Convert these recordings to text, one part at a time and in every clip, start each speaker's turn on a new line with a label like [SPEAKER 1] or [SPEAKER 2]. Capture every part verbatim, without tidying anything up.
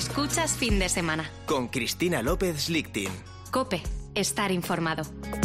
[SPEAKER 1] Escuchas Fin de Semana.
[SPEAKER 2] Con Cristina López Lichtin.
[SPEAKER 1] COPE. Estar informado.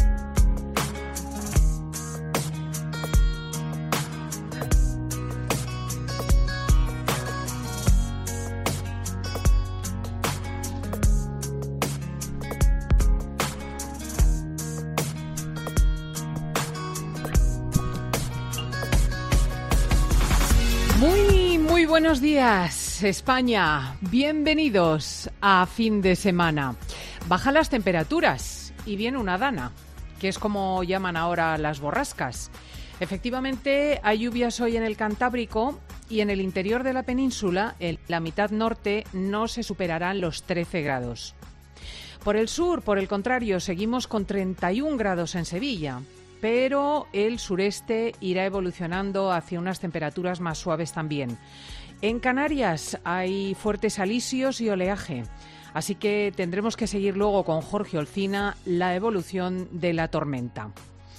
[SPEAKER 3] Muy, muy buenos días, España. Bienvenidos a Fin de Semana. Bajan las temperaturas y viene una dana, que es como llaman ahora las borrascas. Efectivamente, hay lluvias hoy en el Cantábrico y en el interior de la península, en la mitad norte, no se superarán los trece grados. Por el sur, por el contrario, seguimos con treinta y un grados en Sevilla, pero el sureste irá evolucionando hacia unas temperaturas más suaves también. En Canarias hay fuertes alisios y oleaje, así que tendremos que seguir luego con Jorge Olcina la evolución de la tormenta.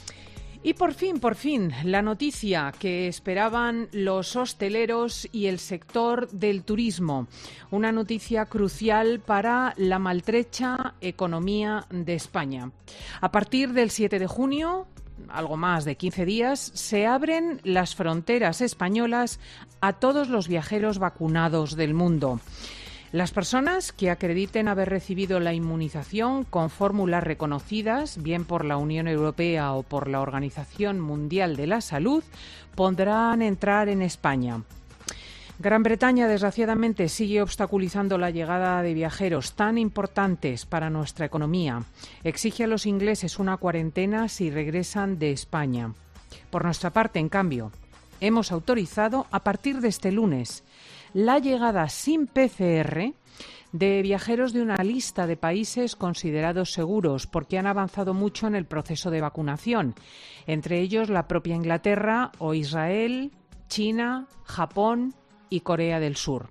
[SPEAKER 3] Y por fin, por fin, la noticia que esperaban los hosteleros y el sector del turismo. Una noticia crucial para la maltrecha economía de España. A partir del siete de junio, algo más de quince días, se abren las fronteras españolas a todos los viajeros vacunados del mundo. Las personas que acrediten haber recibido la inmunización con fórmulas reconocidas, bien por la Unión Europea o por la Organización Mundial de la Salud, podrán entrar en España. Gran Bretaña, desgraciadamente, sigue obstaculizando la llegada de viajeros tan importantes para nuestra economía. Exige a los ingleses una cuarentena si regresan de España. Por nuestra parte, en cambio, hemos autorizado a partir de este lunes la llegada sin P C R de viajeros de una lista de países considerados seguros porque han avanzado mucho en el proceso de vacunación, entre ellos la propia Inglaterra o Israel, China, Japón y Corea del Sur.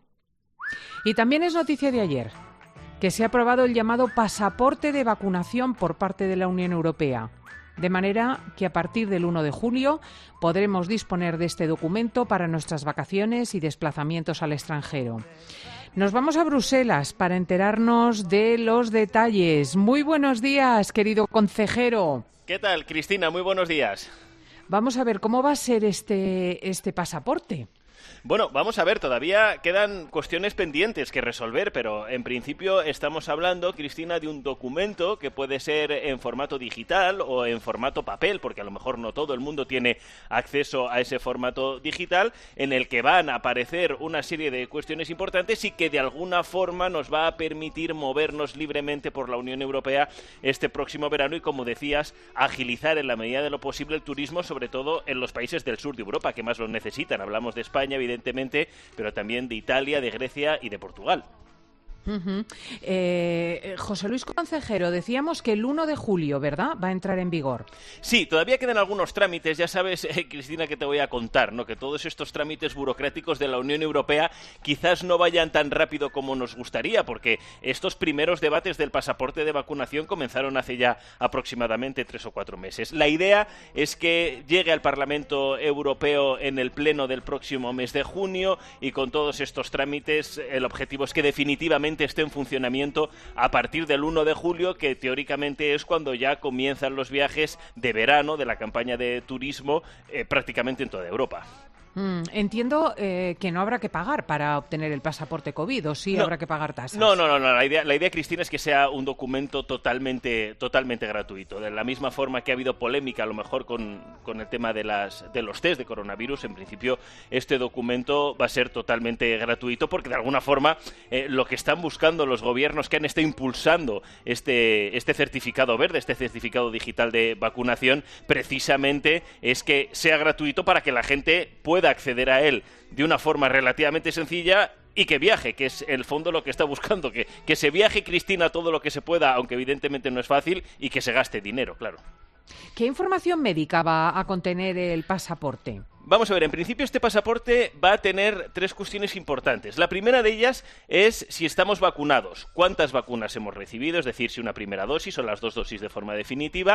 [SPEAKER 3] Y también es noticia de ayer que se ha aprobado el llamado pasaporte de vacunación por parte de la Unión Europea, de manera que a partir del uno de julio podremos disponer de este documento para nuestras vacaciones y desplazamientos al extranjero. Nos vamos a Bruselas para enterarnos de los detalles. Muy buenos días, querido consejero.
[SPEAKER 4] ¿Qué tal, Cristina? Muy buenos días.
[SPEAKER 3] Vamos a ver, ¿cómo va a ser este, este pasaporte?
[SPEAKER 4] Bueno, vamos a ver, todavía quedan cuestiones pendientes que resolver, pero en principio estamos hablando, Cristina, de un documento que puede ser en formato digital o en formato papel, porque a lo mejor no todo el mundo tiene acceso a ese formato digital, en el que van a aparecer una serie de cuestiones importantes y que de alguna forma nos va a permitir movernos libremente por la Unión Europea este próximo verano y, como decías, agilizar en la medida de lo posible el turismo, sobre todo en los países del sur de Europa, que más lo necesitan. Hablamos de España, evidentemente, pero también de Italia, de Grecia y de Portugal.
[SPEAKER 3] Uh-huh. eh, José Luis Concejero, decíamos que el uno de julio, ¿verdad?, va a entrar en vigor.
[SPEAKER 4] Sí, todavía quedan algunos trámites, ya sabes, eh, Cristina, que te voy a contar, ¿no? Que todos estos trámites burocráticos de la Unión Europea quizás no vayan tan rápido como nos gustaría, porque estos primeros debates del pasaporte de vacunación comenzaron hace ya aproximadamente tres o cuatro meses. La idea es que llegue al Parlamento Europeo en el pleno del próximo mes de junio y con todos estos trámites el objetivo es que definitivamente esté en funcionamiento a partir del uno de julio, que teóricamente es cuando ya comienzan los viajes de verano de la campaña de turismo eh, prácticamente en toda Europa.
[SPEAKER 3] Mm, entiendo eh, que no habrá que pagar para obtener el pasaporte COVID, ¿o sí
[SPEAKER 4] no,
[SPEAKER 3] habrá que pagar tasas?
[SPEAKER 4] No, no, no, no. La idea, la idea, Cristina, es que sea un documento totalmente, totalmente gratuito. De la misma forma que ha habido polémica, a lo mejor, con, con el tema de, las, de los test de coronavirus, en principio este documento va a ser totalmente gratuito, porque de alguna forma eh, lo que están buscando los gobiernos que han estado impulsando este, este certificado verde, este certificado digital de vacunación, precisamente es que sea gratuito para que la gente pueda acceder a él de una forma relativamente sencilla y que viaje, que es el fondo lo que está buscando, que, que se viaje, Cristina, todo lo que se pueda, aunque evidentemente no es fácil, y que se gaste dinero, claro.
[SPEAKER 3] ¿Qué información médica va a contener el pasaporte?
[SPEAKER 4] Vamos a ver, en principio este pasaporte va a tener tres cuestiones importantes. La primera de ellas es si estamos vacunados, cuántas vacunas hemos recibido, es decir, si una primera dosis o las dos dosis de forma definitiva,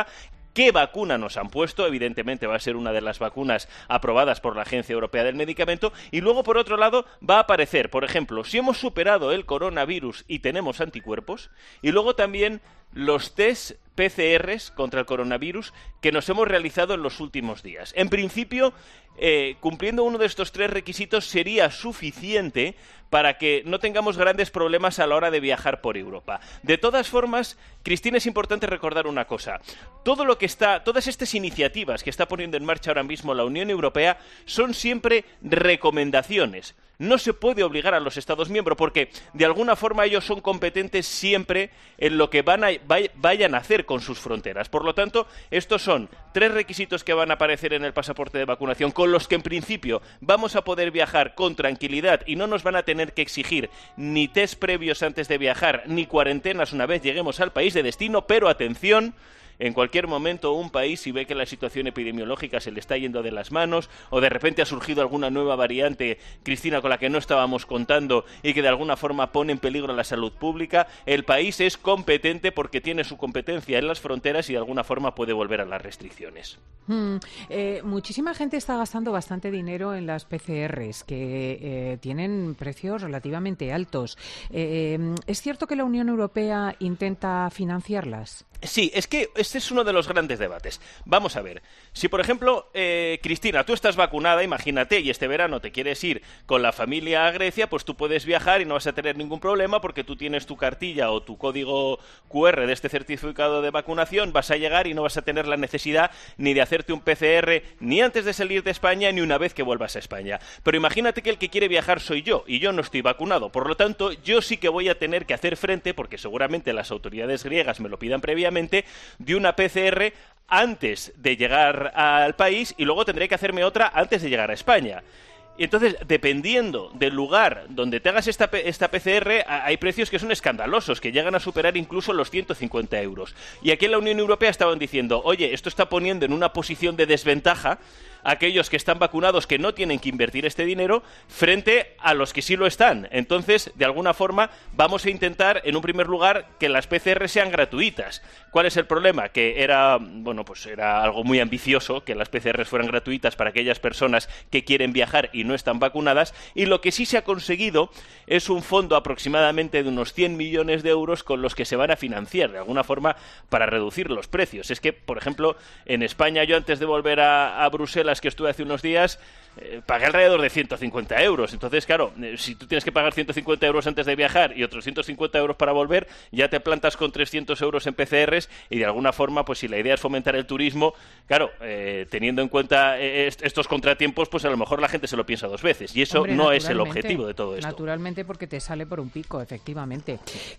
[SPEAKER 4] qué vacuna nos han puesto. Evidentemente va a ser una de las vacunas aprobadas por la Agencia Europea del Medicamento. Y luego, por otro lado, va a aparecer, por ejemplo, si hemos superado el coronavirus y tenemos anticuerpos, y luego también los test P C Rs contra el coronavirus que nos hemos realizado en los últimos días. En principio, eh, cumpliendo uno de estos tres requisitos sería suficiente para que no tengamos grandes problemas a la hora de viajar por Europa. De todas formas, Cristina, es importante recordar una cosa. Todo lo que está, todas estas iniciativas que está poniendo en marcha ahora mismo la Unión Europea son siempre recomendaciones. No se puede obligar a los Estados miembros porque, de alguna forma, ellos son competentes siempre en lo que van a, vayan a hacer con sus fronteras. Por lo tanto, estos son tres requisitos que van a aparecer en el pasaporte de vacunación con los que, en principio, vamos a poder viajar con tranquilidad y no nos van a tener que exigir ni test previos antes de viajar ni cuarentenas una vez lleguemos al país de destino, pero atención. En cualquier momento un país, si ve que la situación epidemiológica se le está yendo de las manos o de repente ha surgido alguna nueva variante, Cristina, con la que no estábamos contando y que de alguna forma pone en peligro la salud pública, el país es competente porque tiene su competencia en las fronteras y de alguna forma puede volver a las restricciones.
[SPEAKER 3] Hmm, eh, muchísima gente está gastando bastante dinero en las P C Rs que eh, tienen precios relativamente altos. Eh, ¿Es cierto que la Unión Europea intenta financiarlas?
[SPEAKER 4] Sí, es que este es uno de los grandes debates. Vamos a ver, si por ejemplo, eh, Cristina, tú estás vacunada, imagínate, y este verano te quieres ir con la familia a Grecia, pues tú puedes viajar y no vas a tener ningún problema porque tú tienes tu cartilla o tu código cu erre de este certificado de vacunación, vas a llegar y no vas a tener la necesidad ni de hacerte un P C R ni antes de salir de España ni una vez que vuelvas a España. Pero imagínate que el que quiere viajar soy yo y yo no estoy vacunado, por lo tanto, yo sí que voy a tener que hacer frente, porque seguramente las autoridades griegas me lo pidan previamente, de una P C R antes de llegar al país y luego tendré que hacerme otra antes de llegar a España. Y entonces, dependiendo del lugar donde te hagas esta, esta P C R, hay precios que son escandalosos, que llegan a superar incluso los ciento cincuenta euros. Y aquí en la Unión Europea estaban diciendo, oye, esto está poniendo en una posición de desventaja aquellos que están vacunados, que no tienen que invertir este dinero, frente a los que sí lo están. Entonces, de alguna forma, vamos a intentar, en un primer lugar, que las P C R sean gratuitas. ¿Cuál es el problema? Que era, bueno, pues era algo muy ambicioso, que las P C R fueran gratuitas para aquellas personas que quieren viajar y no están vacunadas, y lo que sí se ha conseguido es un fondo aproximadamente de unos cien millones de euros con los que se van a financiar, de alguna forma, para reducir los precios. Es que, por ejemplo, en España, yo antes de volver a, a Bruselas, que estuve hace unos días, eh, pagué alrededor de ciento cincuenta euros. Entonces, claro, eh, si tú tienes que pagar ciento cincuenta euros antes de viajar y otros ciento cincuenta euros para volver, ya te plantas con trescientos euros en P C Rs y de alguna forma, pues si la idea es fomentar el turismo, claro, eh, teniendo en cuenta eh, est- estos contratiempos, pues a lo mejor la gente se lo piensa dos veces y eso
[SPEAKER 3] Hombre,
[SPEAKER 4] no es el objetivo de todo esto.
[SPEAKER 3] Naturalmente, porque te sale por un pico, efectivamente.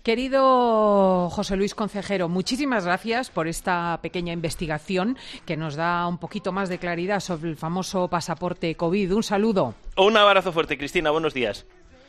[SPEAKER 3] Querido José Luis Concejero, muchísimas gracias por esta pequeña investigación que nos da un poquito más de claridad sobre el famoso pasaporte COVID. Un saludo.
[SPEAKER 4] Un abrazo fuerte, Cristina. Buenos días.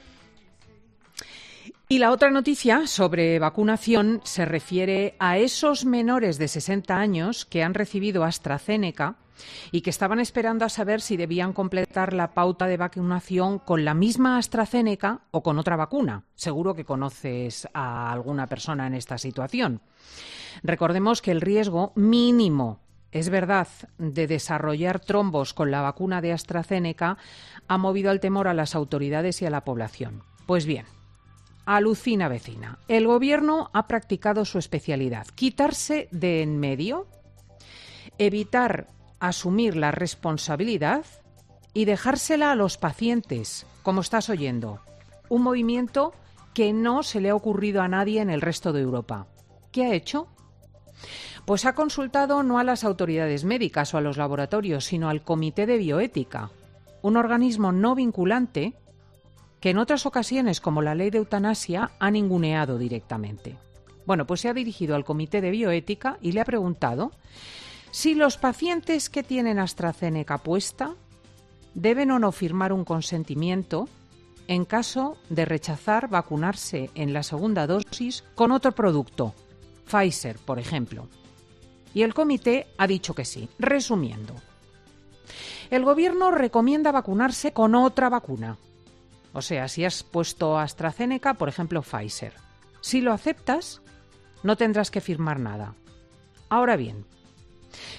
[SPEAKER 3] Y la otra noticia sobre vacunación se refiere a esos menores de sesenta años que han recibido AstraZeneca y que estaban esperando a saber si debían completar la pauta de vacunación con la misma AstraZeneca o con otra vacuna. Seguro que conoces a alguna persona en esta situación. Recordemos que el riesgo mínimo, es verdad, de desarrollar trombos con la vacuna de AstraZeneca ha movido al temor a las autoridades y a la población. Pues bien, alucina vecina. El Gobierno ha practicado su especialidad, quitarse de en medio, evitar asumir la responsabilidad y dejársela a los pacientes, como estás oyendo. Un movimiento que no se le ha ocurrido a nadie en el resto de Europa. ¿Qué ha hecho? Pues ha consultado no a las autoridades médicas o a los laboratorios, sino al Comité de Bioética, un organismo no vinculante que en otras ocasiones, como la ley de eutanasia, ha ninguneado directamente. Bueno, pues se ha dirigido al Comité de Bioética y le ha preguntado si los pacientes que tienen AstraZeneca puesta deben o no firmar un consentimiento en caso de rechazar vacunarse en la segunda dosis con otro producto, Pfizer, por ejemplo. Y el comité ha dicho que sí. Resumiendo, el Gobierno recomienda vacunarse con otra vacuna. O sea, si has puesto AstraZeneca, por ejemplo, Pfizer. Si lo aceptas, no tendrás que firmar nada. Ahora bien,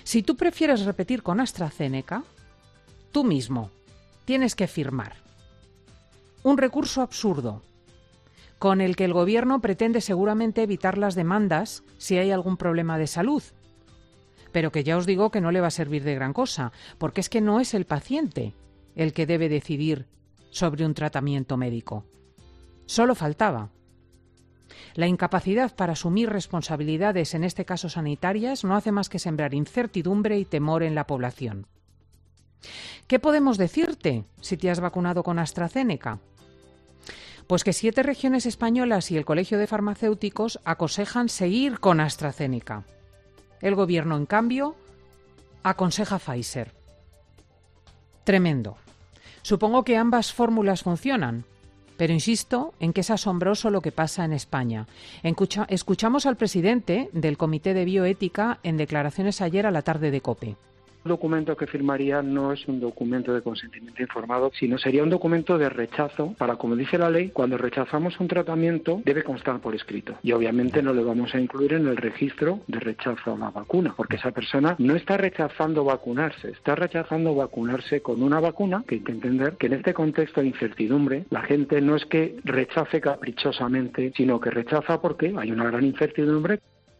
[SPEAKER 3] Si tú prefieres repetir con AstraZeneca, tú mismo tienes que firmar un recurso absurdo con el que el gobierno pretende seguramente evitar las demandas si hay algún problema de salud. Pero que ya os digo que no le va a servir de gran cosa, porque es que no es el paciente el que debe decidir sobre un tratamiento médico. Solo faltaba. La incapacidad para asumir responsabilidades, en este caso sanitarias, no hace más que sembrar incertidumbre y temor en la población. ¿Qué podemos decirte si te has vacunado con AstraZeneca? Pues que siete regiones españolas y el Colegio de Farmacéuticos aconsejan seguir con AstraZeneca. El gobierno, en cambio, aconseja Pfizer. Tremendo. Supongo que ambas fórmulas funcionan, pero insisto en que es asombroso lo que pasa en España. Escucha, escuchamos al presidente del Comité de Bioética en declaraciones ayer a la tarde de COPE.
[SPEAKER 5] El documento que firmaría no es un documento de consentimiento informado, sino sería un documento de rechazo para, como dice la ley, cuando rechazamos un tratamiento debe constar por escrito. Y obviamente no le vamos a incluir en el registro de rechazo a la vacuna, porque esa persona no está rechazando vacunarse, está rechazando vacunarse con una vacuna que hay que entender que en este contexto de incertidumbre la gente no es que rechace caprichosamente, sino que rechaza porque hay una gran incertidumbre.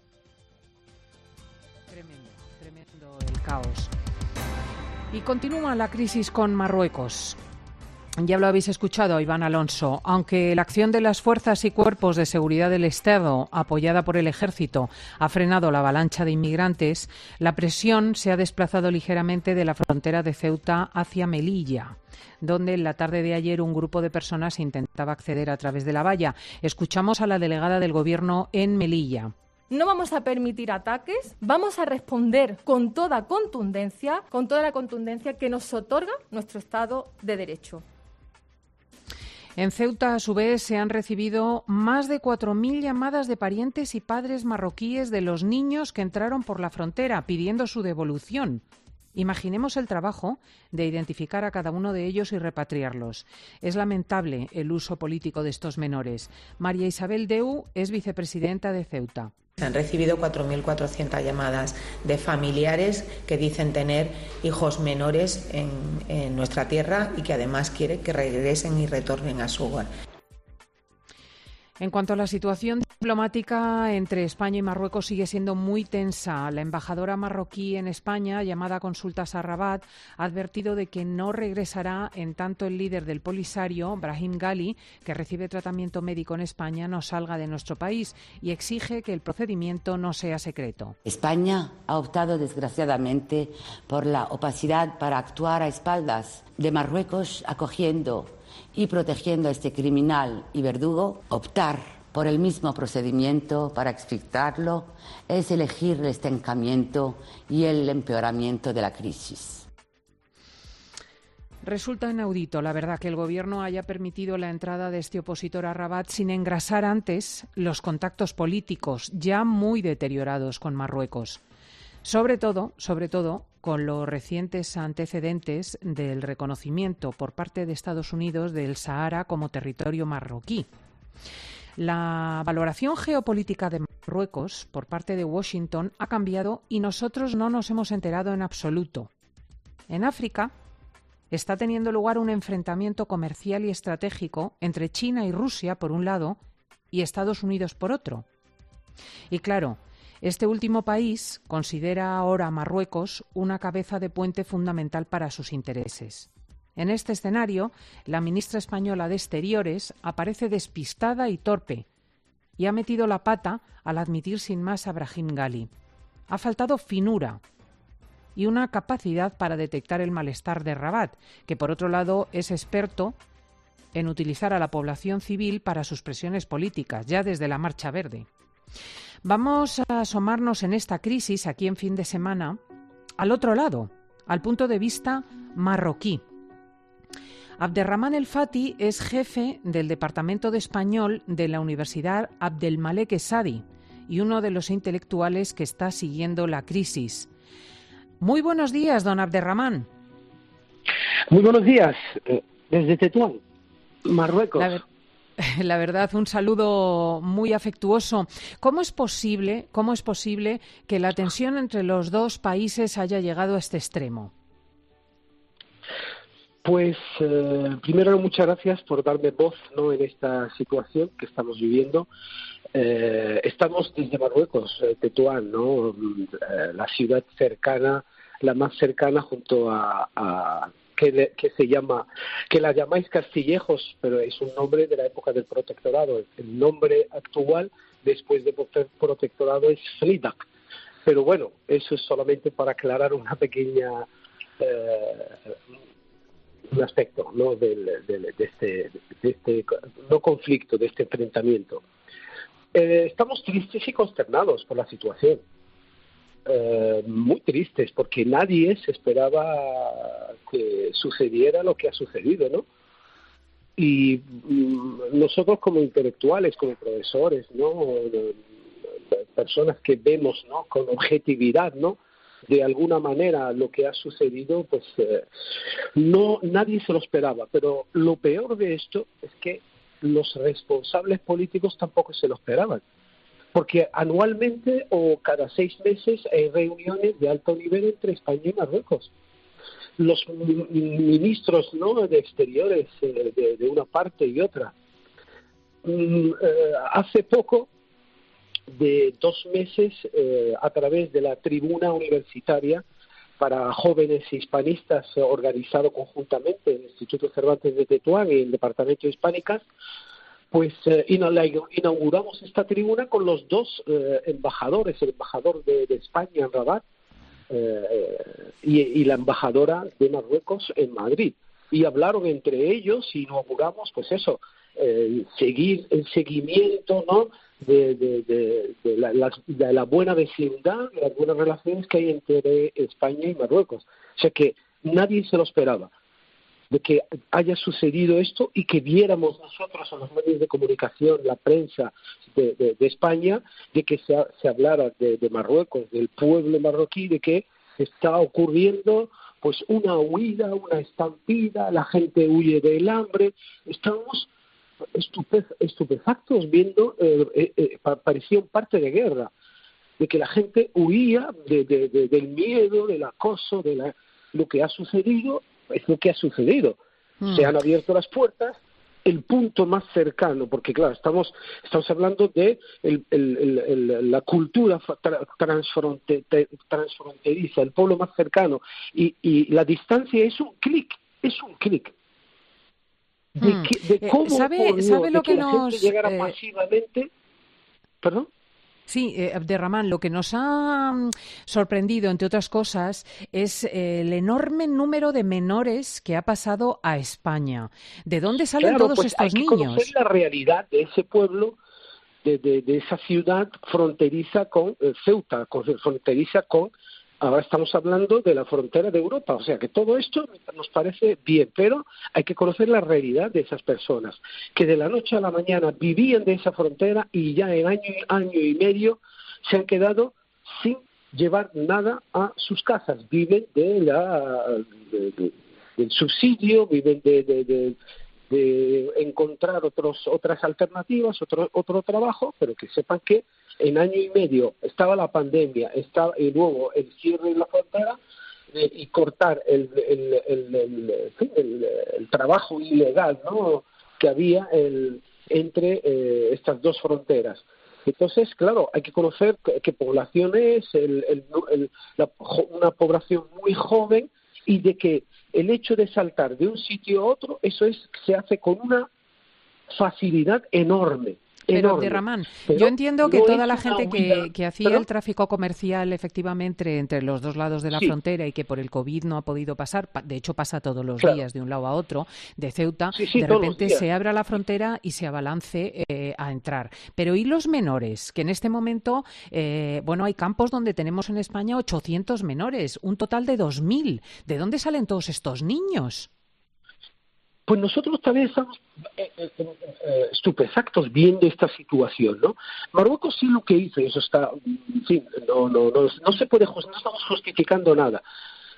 [SPEAKER 3] Tremendo, tremendo el caos. Y continúa la crisis con Marruecos. Ya lo habéis escuchado, Iván Alonso. Aunque la acción de las fuerzas y cuerpos de seguridad del Estado, apoyada por el Ejército, ha frenado la avalancha de inmigrantes, la presión se ha desplazado ligeramente de la frontera de Ceuta hacia Melilla, donde en la tarde de ayer un grupo de personas intentaba acceder a través de la valla. Escuchamos a la delegada del Gobierno en Melilla.
[SPEAKER 6] No vamos a permitir ataques, vamos a responder con toda contundencia, con toda la contundencia que nos otorga nuestro Estado de Derecho.
[SPEAKER 3] En Ceuta, a su vez, se han recibido más de cuatro mil llamadas de parientes y padres marroquíes de los niños que entraron por la frontera pidiendo su devolución. Imaginemos el trabajo de identificar a cada uno de ellos y repatriarlos. Es lamentable el uso político de estos menores. María Isabel Deu es vicepresidenta de Ceuta.
[SPEAKER 7] Se han recibido cuatro mil cuatrocientas llamadas de familiares que dicen tener hijos menores en, en nuestra tierra y que además quieren que regresen y retornen a su hogar.
[SPEAKER 3] En cuanto a la situación diplomática entre España y Marruecos, sigue siendo muy tensa. La embajadora marroquí en España, llamada a consultas a Rabat, ha advertido de que no regresará en tanto el líder del Polisario, Brahim Ghali, que recibe tratamiento médico en España, no salga de nuestro país y exige que el procedimiento no sea secreto.
[SPEAKER 8] España ha optado, desgraciadamente, por la opacidad para actuar a espaldas de Marruecos, acogiendo y protegiendo a este criminal y verdugo. Optar por el mismo procedimiento para explicarlo es elegir el estancamiento y el empeoramiento de la crisis.
[SPEAKER 3] Resulta inaudito, la verdad, que el Gobierno haya permitido la entrada de este opositor a Rabat sin engrasar antes los contactos políticos ya muy deteriorados con Marruecos. Sobre todo, sobre todo, con los recientes antecedentes del reconocimiento por parte de Estados Unidos del Sahara como territorio marroquí. La valoración geopolítica de Marruecos por parte de Washington ha cambiado y nosotros no nos hemos enterado en absoluto. En África está teniendo lugar un enfrentamiento comercial y estratégico entre China y Rusia por un lado y Estados Unidos por otro. Y claro, este último país considera ahora a Marruecos una cabeza de puente fundamental para sus intereses. En este escenario, la ministra española de Exteriores aparece despistada y torpe y ha metido la pata al admitir sin más a Brahim Ghali. Ha faltado finura y una capacidad para detectar el malestar de Rabat, que por otro lado es experto en utilizar a la población civil para sus presiones políticas, ya desde la Marcha Verde. Vamos a asomarnos en esta crisis, aquí en Fin de Semana, al otro lado, al punto de vista marroquí. Abderramán El Fati es jefe del Departamento de Español de la Universidad Abdelmalek Essadi y uno de los intelectuales que está siguiendo la crisis. Muy buenos días, don Abderramán.
[SPEAKER 5] Muy buenos días, desde Tetuán, Marruecos.
[SPEAKER 3] La, ver- La verdad, un saludo muy afectuoso. ¿Cómo es posible, cómo es posible que la tensión entre los dos países haya llegado a este extremo?
[SPEAKER 9] Pues eh, primero muchas gracias por darme voz, ¿no?, en esta situación que estamos viviendo. Eh, estamos desde Marruecos, eh, Tetuán, ¿no?, eh, la ciudad cercana, la más cercana junto a, a que, le, que se llama, que la llamáis Castillejos, pero es un nombre de la época del protectorado. El nombre actual después del protectorado es Fridak. Pero bueno, eso es solamente para aclarar una pequeña eh, un aspecto, ¿no?, del, del, de este, de este no conflicto, de este enfrentamiento. Eh, estamos tristes y consternados por la situación. Eh, muy tristes, porque nadie se esperaba que sucediera lo que ha sucedido, ¿no? Y mm, nosotros como intelectuales, como profesores, ¿no?, personas que vemos, ¿no?, con objetividad, ¿no?, de alguna manera lo que ha sucedido, pues eh, no nadie se lo esperaba. Pero lo peor de esto es que los responsables políticos tampoco se lo esperaban, porque anualmente o cada seis meses hay reuniones de alto nivel entre España y Marruecos. Los ministros, ¿no?, de exteriores eh, de, de una parte y otra. Mm, eh, hace poco, de dos meses, eh, a través de la tribuna universitaria para jóvenes hispanistas, eh, organizado conjuntamente en el Instituto Cervantes de Tetuán y el Departamento de Hispánicas, pues eh, inauguramos esta tribuna con los dos eh, embajadores, el embajador de, de España en Rabat eh, y, y la embajadora de Marruecos en Madrid. Y hablaron entre ellos y inauguramos, pues eso, eh, seguir el seguimiento, ¿no?, de, de, de, de, la, la, de la buena vecindad, de las buenas relaciones que hay entre España y Marruecos. O sea que nadie se lo esperaba, de que haya sucedido esto y que viéramos nosotros a los medios de comunicación, la prensa de, de, de España, de que se, se hablara de, de Marruecos, del pueblo marroquí, de que está ocurriendo pues una huida, una estampida, la gente huye del hambre. Estamos Estupef estupefactos viendo, eh, eh, parecía un parte de guerra, de que la gente huía de, de, de, del miedo, del acoso, de la, lo que ha sucedido, es lo que ha sucedido. Mm. Se han abierto las puertas, el punto más cercano, porque claro, estamos estamos hablando de el, el, el, el, la cultura tra transfronte transfronteriza, el pueblo más cercano, y, y la distancia es un clic, es un clic. De, que, de cómo
[SPEAKER 3] ¿Sabe,
[SPEAKER 9] ocurrió,
[SPEAKER 3] ¿sabe lo
[SPEAKER 9] de que,
[SPEAKER 3] que
[SPEAKER 9] la
[SPEAKER 3] nos
[SPEAKER 9] gente llegara
[SPEAKER 3] eh,
[SPEAKER 9] masivamente? ¿Perdón?
[SPEAKER 3] Sí, eh, Abderramán, lo que nos ha mm, sorprendido, entre otras cosas, es eh, el enorme número de menores que ha pasado a España. ¿De dónde salen
[SPEAKER 9] claro,
[SPEAKER 3] todos
[SPEAKER 9] pues
[SPEAKER 3] estos
[SPEAKER 9] hay que
[SPEAKER 3] niños?
[SPEAKER 9] conocer la realidad de ese pueblo, de, de, de esa ciudad fronteriza con eh, Ceuta, con, fronteriza con... Ahora estamos hablando de la frontera de Europa, o sea que todo esto nos parece bien, pero hay que conocer la realidad de esas personas, que de la noche a la mañana vivían de esa frontera y ya en año, año y medio se han quedado sin llevar nada a sus casas, viven de la, de, de, del subsidio, viven de, de, de, de encontrar otros, otras alternativas, otro, otro trabajo, pero que sepan que en año y medio estaba la pandemia, estaba y luego el cierre de la frontera eh, y cortar el, el, el, el, el, el, el trabajo ilegal, ¿no?, que había el, entre eh, estas dos fronteras. Entonces, claro, hay que conocer qué población es, el, el, el, la, una población muy joven, y de que el hecho de saltar de un sitio a otro, eso es se hace con una facilidad enorme.
[SPEAKER 3] Pero, Abderramán, yo entiendo que
[SPEAKER 9] no
[SPEAKER 3] toda la gente que, que hacía
[SPEAKER 9] ¿Pero?
[SPEAKER 3] el tráfico comercial efectivamente entre los dos lados de la
[SPEAKER 9] sí.
[SPEAKER 3] frontera y que por el COVID no ha podido pasar, de hecho pasa todos los
[SPEAKER 9] claro.
[SPEAKER 3] días de un lado a otro, de Ceuta,
[SPEAKER 9] sí, sí,
[SPEAKER 3] de repente se abra la frontera y se abalance eh, a entrar. Pero ¿y los menores? Que en este momento, eh, bueno, hay campos donde tenemos en España ochocientos menores, un total de dos mil. ¿De dónde salen todos estos niños?
[SPEAKER 9] Pues nosotros también estamos eh, eh, eh, estupefactos viendo esta situación, ¿no? Marruecos sí lo que hizo, y eso está, en fin, no, no, no, no se puede, no estamos justificando nada.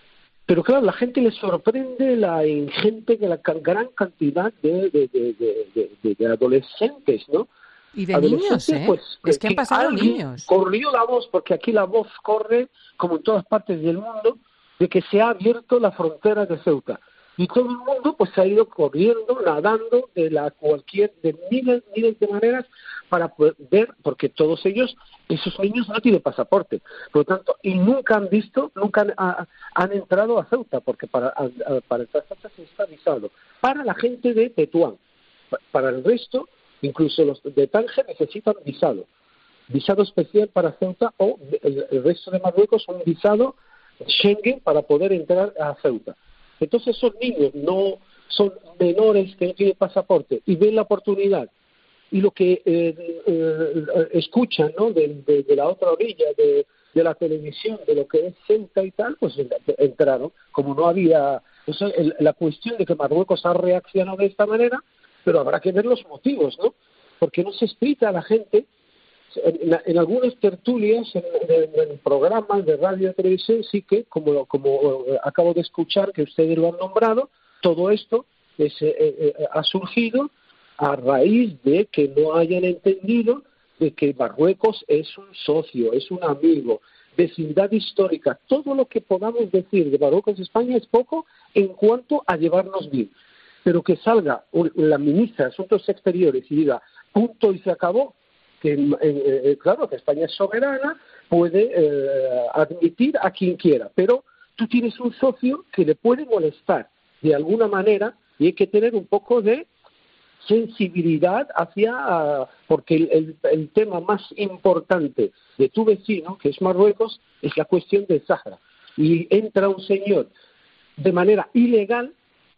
[SPEAKER 9] Pero claro, la gente le sorprende la ingente, la gran cantidad de, de, de, de, de, de adolescentes, ¿no?
[SPEAKER 3] Y de niños, ¿eh?
[SPEAKER 9] Pues,
[SPEAKER 3] es que han pasado niños.
[SPEAKER 9] Corrió la voz, porque aquí la voz corre, como en todas partes del mundo, de que se ha abierto la frontera de Ceuta. Y todo el mundo pues se ha ido corriendo, nadando de la cualquier, de miles, miles de maneras para poder ver, porque todos ellos, esos niños no tienen pasaporte, por lo tanto, y nunca han visto, nunca han, a, han entrado a Ceuta, porque para, a, a, para entrar a Ceuta se está visado. Para la gente de Tetuán, para el resto, incluso los de Tánger necesitan visado, visado especial para Ceuta, o el, el resto de Marruecos un visado Schengen para poder entrar a Ceuta. Entonces esos niños no son menores que no tienen pasaporte y ven la oportunidad y lo que eh, eh, escuchan, ¿no? de, de, de la otra orilla de, de la televisión, de lo que es Ceuta y tal, pues entraron. Como no había, o sea, el, la cuestión de que Marruecos ha reaccionado de esta manera, pero habrá que ver los motivos, ¿no? Porque no se explica a la gente. En, en, en algunas tertulias, en, en, en programas de radio y televisión, sí que, como, como acabo de escuchar, que ustedes lo han nombrado, todo esto es, eh, eh, ha surgido a raíz de que no hayan entendido de que Marruecos es un socio, es un amigo, vecindad histórica. Todo lo que podamos decir de Marruecos y España es poco en cuanto a llevarnos bien. Pero que salga la ministra de Asuntos Exteriores y diga, punto y se acabó, que eh, claro que España es soberana, puede eh, admitir a quien quiera, pero tú tienes un socio que le puede molestar de alguna manera y hay que tener un poco de sensibilidad hacia, uh, porque el, el, el tema más importante de tu vecino, que es Marruecos, es la cuestión del Sáhara. Y entra un señor de manera ilegal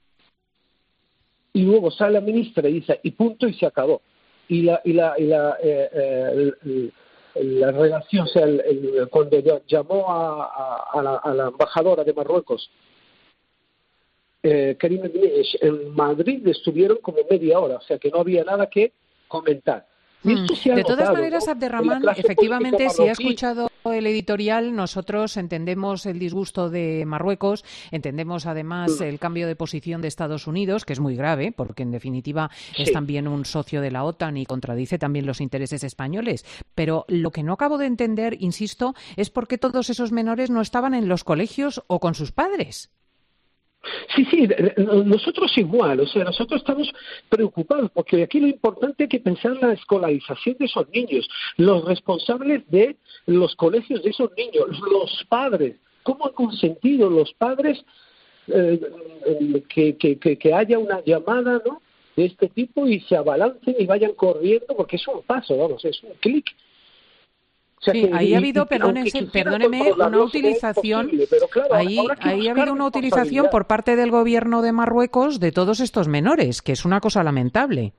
[SPEAKER 9] y luego sale la ministra y dice, y punto, y se acabó. Y la y la y la, eh, eh, el, el, la relación, o sea, el, el, cuando llamó a, a, a, la, a la embajadora de Marruecos, eh, Karim Dinesh, en Madrid estuvieron como media hora, o sea que no había nada que comentar.
[SPEAKER 3] Mm. De todas notado, maneras, ¿no? Abderramán, efectivamente, si ha escuchado el editorial, nosotros entendemos el disgusto de Marruecos, entendemos además mm. el cambio de posición de Estados Unidos, que es muy grave, porque en definitiva sí. es también un socio de la OTAN y contradice también los intereses españoles. Pero lo que no acabo de entender, insisto, es por qué todos esos menores no estaban en los colegios o con sus padres.
[SPEAKER 9] Sí, sí, nosotros igual, o sea, nosotros estamos preocupados porque aquí lo importante es que pensar en la escolarización de esos niños, los responsables de los colegios de esos niños, los padres, ¿cómo han consentido los padres eh, que, que, que, que haya una llamada, ¿no?, de este tipo y se abalancen y vayan corriendo? Porque es un paso, vamos, es un clic.
[SPEAKER 3] O sea, sí, que, ahí ha habido, perdónese, perdóneme, una utilización, posible, claro, ahí, ahí ha habido una utilización por parte del gobierno de Marruecos de todos estos menores, que es una cosa lamentable.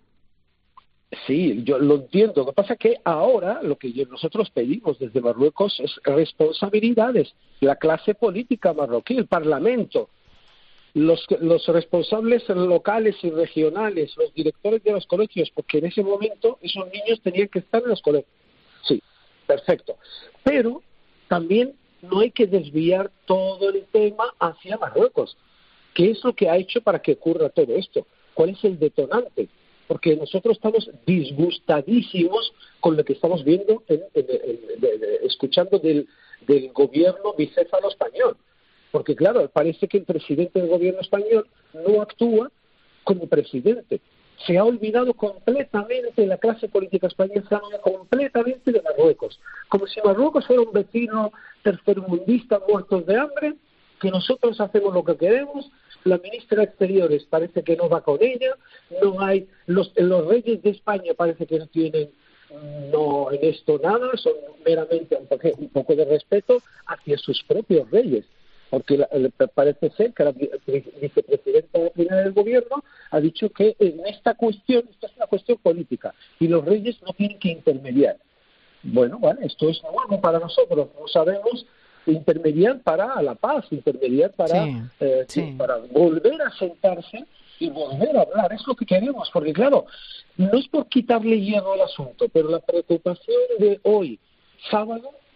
[SPEAKER 9] Sí, yo lo entiendo. Lo que pasa es que ahora lo que nosotros pedimos desde Marruecos es responsabilidades. La clase política marroquí, el Parlamento, los, los responsables locales y regionales, los directores de los colegios, porque en ese momento esos niños tenían que estar en los colegios. Sí. Perfecto. Pero también no hay que desviar todo el tema hacia Marruecos. ¿Qué es lo que ha hecho para que ocurra todo esto? ¿Cuál es el detonante? Porque nosotros estamos disgustadísimos con lo que estamos viendo, en, en, en, en, en, escuchando del, del gobierno bicéfalo español. Porque, claro, parece que el presidente del gobierno español no actúa como presidente. Se ha olvidado completamente la clase política española, se ha olvidado completamente de Marruecos. Como si Marruecos fuera un vecino tercermundista muertos de hambre, que nosotros hacemos lo que queremos. La ministra de Exteriores parece que no va con ella. No hay los, los reyes de España parece que no tienen no en esto nada, son meramente un poco, un poco de respeto hacia sus propios reyes. Porque la, la, parece ser que la vicepresidenta primera del gobierno ha dicho que en esta cuestión, esta es una cuestión política, y los reyes no tienen que intermediar. Bueno, vale, esto es nuevo para nosotros, no sabemos intermediar para la paz, intermediar para, sí, eh, sí. para volver a sentarse y volver a hablar, es lo que queremos, porque claro, no es por quitarle hierro al asunto, pero la preocupación de hoy, sábado,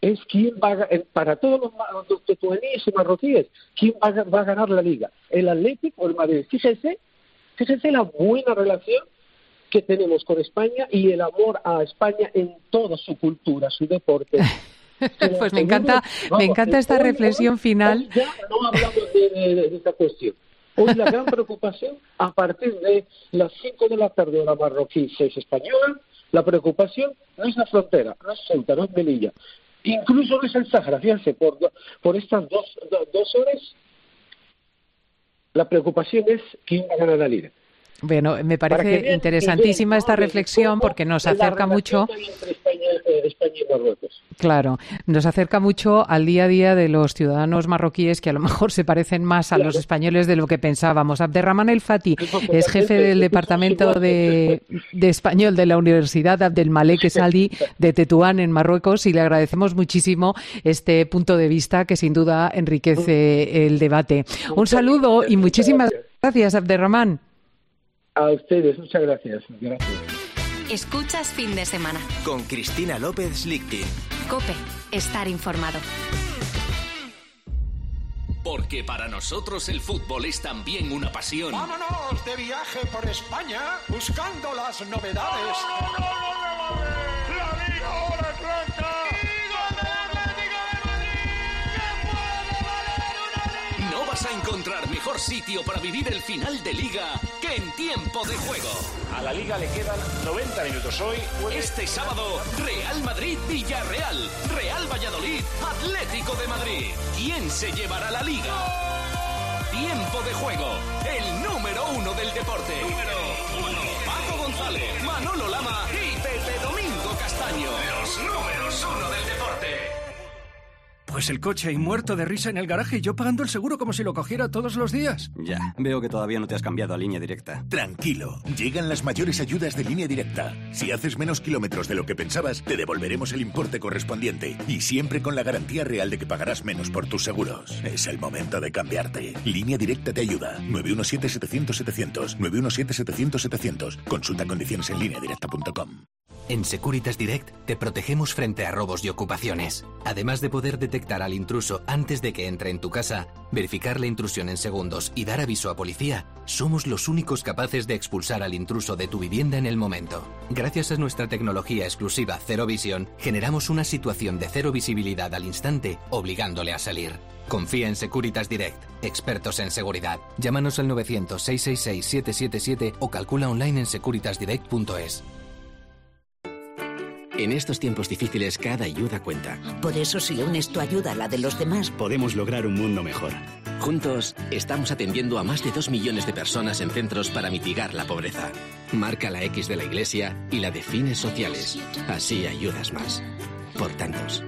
[SPEAKER 9] es quién va a, para todos los, los tetuaníes y marroquíes, quién va a, va a ganar la Liga, el Atlético o el Madrid. Fíjese, fíjese la buena relación que tenemos con España y el amor a España en toda su cultura, su deporte.
[SPEAKER 3] Pues me encanta, vamos, me encanta esta hoy, reflexión
[SPEAKER 9] hoy,
[SPEAKER 3] final.
[SPEAKER 9] Hoy ya no hablamos de, de, de esta cuestión. Hoy la gran preocupación, a partir de las cinco de la tarde hora marroquí, seis española, la preocupación no es la frontera, no es Ceuta, no es Melilla, incluso no es el Sáhara. Fíjense, por, por estas dos, dos, dos horas, la preocupación es quién va a ganar la Liga.
[SPEAKER 3] Bueno, me parece interesantísima esta reflexión porque nos acerca mucho.
[SPEAKER 9] España y Marruecos.
[SPEAKER 3] Claro, nos acerca mucho al día a día de los ciudadanos marroquíes que a lo mejor se parecen más a los españoles de lo que pensábamos. Abderrahmane El Fati es jefe del departamento de, de español de la Universidad Abdelmalek Sadi de Tetuán en Marruecos y le agradecemos muchísimo este punto de vista que sin duda enriquece el debate. Un saludo y muchísimas gracias, Abderrahmane.
[SPEAKER 9] A ustedes, muchas gracias. Gracias.
[SPEAKER 1] Escuchas Fin de Semana.
[SPEAKER 2] Con Cristina López Lichtin.
[SPEAKER 1] COPE. Estar informado.
[SPEAKER 10] Porque para nosotros el fútbol es también una pasión.
[SPEAKER 11] ¡Vámonos de viaje por España buscando las novedades!
[SPEAKER 12] ¡No, no, no, no, no! ¡La Liga ahora es blanca!
[SPEAKER 10] No vas a encontrar mejor sitio para vivir el final de Liga que en Tiempo de Juego.
[SPEAKER 13] A la Liga le quedan noventa minutos hoy.
[SPEAKER 10] Puede... Este sábado, Real Madrid-Villarreal, Real Valladolid, Atlético de Madrid. ¿Quién se llevará la Liga? Tiempo de Juego, el número uno del deporte.
[SPEAKER 13] Número uno.
[SPEAKER 10] Paco González, Manolo Lama y Pepe Domingo Castaño.
[SPEAKER 13] Los números uno del deporte.
[SPEAKER 14] Pues el coche ahí muerto de risa en el garaje y yo pagando el seguro como si lo cogiera todos los días.
[SPEAKER 15] Ya, veo que todavía no te has cambiado a Línea Directa.
[SPEAKER 16] Tranquilo, llegan las mayores ayudas de Línea Directa. Si haces menos kilómetros de lo que pensabas, te devolveremos el importe correspondiente. Y siempre con la garantía real de que pagarás menos por tus seguros. Es el momento de cambiarte. Línea Directa te ayuda. nueve uno siete, setecientos, setecientos. nueve uno siete, setecientos, setecientos. Consulta condiciones en línea directa punto com.
[SPEAKER 17] En Securitas Direct te protegemos frente a robos y ocupaciones. Además de poder detectar al intruso antes de que entre en tu casa, verificar la intrusión en segundos y dar aviso a policía, somos los únicos capaces de expulsar al intruso de tu vivienda en el momento. Gracias a nuestra tecnología exclusiva Cero Visión, generamos una situación de cero visibilidad al instante, obligándole a salir. Confía en Securitas Direct, expertos en seguridad. Llámanos al novecientos, seiscientos sesenta y seis, siete siete siete o calcula online en securitas direct punto es.
[SPEAKER 18] En estos tiempos difíciles, cada ayuda cuenta.
[SPEAKER 19] Por eso, si unes tu ayuda a la de los demás,
[SPEAKER 18] podemos lograr un mundo mejor. Juntos, estamos atendiendo a más de dos millones de personas en centros para mitigar la pobreza. Marca la X de la Iglesia y la de fines sociales. Así ayudas más. Por tantos.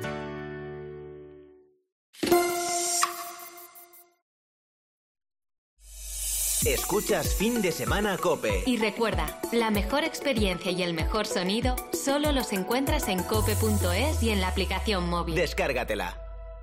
[SPEAKER 2] Escuchas Fin de Semana COPE.
[SPEAKER 1] Y recuerda, la mejor experiencia y el mejor sonido solo los encuentras en cope punto es y en la aplicación móvil.
[SPEAKER 2] Descárgatela.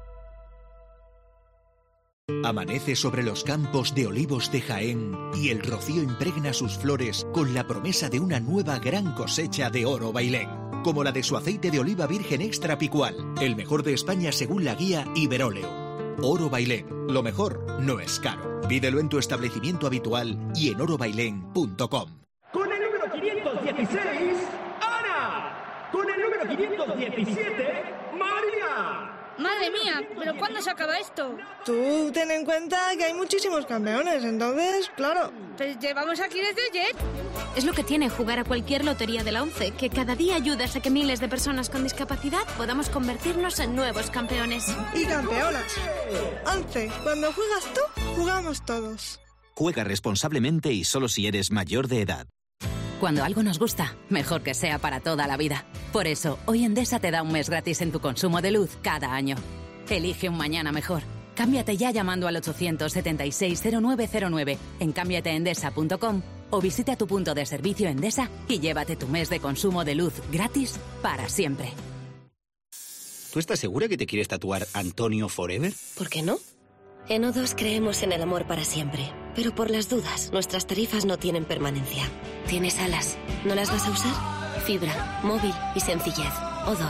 [SPEAKER 20] Amanece sobre los campos de olivos de Jaén y el rocío impregna sus flores con la promesa de una nueva gran cosecha de oro bailén, como la de su aceite de oliva virgen extra picual, el mejor de España según la guía Iberóleo. Oro Bailén, lo mejor no es caro. Pídelo en tu establecimiento habitual y en oro bailén punto com.
[SPEAKER 21] Con el número quinientos dieciséis, Ana. Con el número quinientos diecisiete, María.
[SPEAKER 22] Madre mía, ¿pero cuándo se acaba esto?
[SPEAKER 23] Tú ten en cuenta que hay muchísimos campeones, entonces, claro.
[SPEAKER 22] Pues llevamos aquí desde ayer.
[SPEAKER 24] Es lo que tiene jugar a cualquier lotería de la ONCE, que cada día ayudas a que miles de personas con discapacidad podamos convertirnos en nuevos campeones.
[SPEAKER 23] Y campeonas. ONCE, cuando juegas tú, jugamos todos.
[SPEAKER 25] Juega responsablemente y solo si eres mayor de edad.
[SPEAKER 26] Cuando algo nos gusta, mejor que sea para toda la vida. Por eso, hoy Endesa te da un mes gratis en tu consumo de luz cada año. Elige un mañana mejor. Cámbiate ya llamando al ochocientos setenta y seis cero nueve cero nueve en cámbiate endesa punto com o visita tu punto de servicio Endesa y llévate tu mes de consumo de luz gratis para siempre.
[SPEAKER 25] ¿Tú estás segura que te quieres tatuar Antonio Forever?
[SPEAKER 27] ¿Por qué no? En O dos creemos en el amor para siempre. Pero por las dudas, nuestras tarifas no tienen permanencia. Tienes alas. ¿No las vas a usar? Fibra, móvil y sencillez. O dos.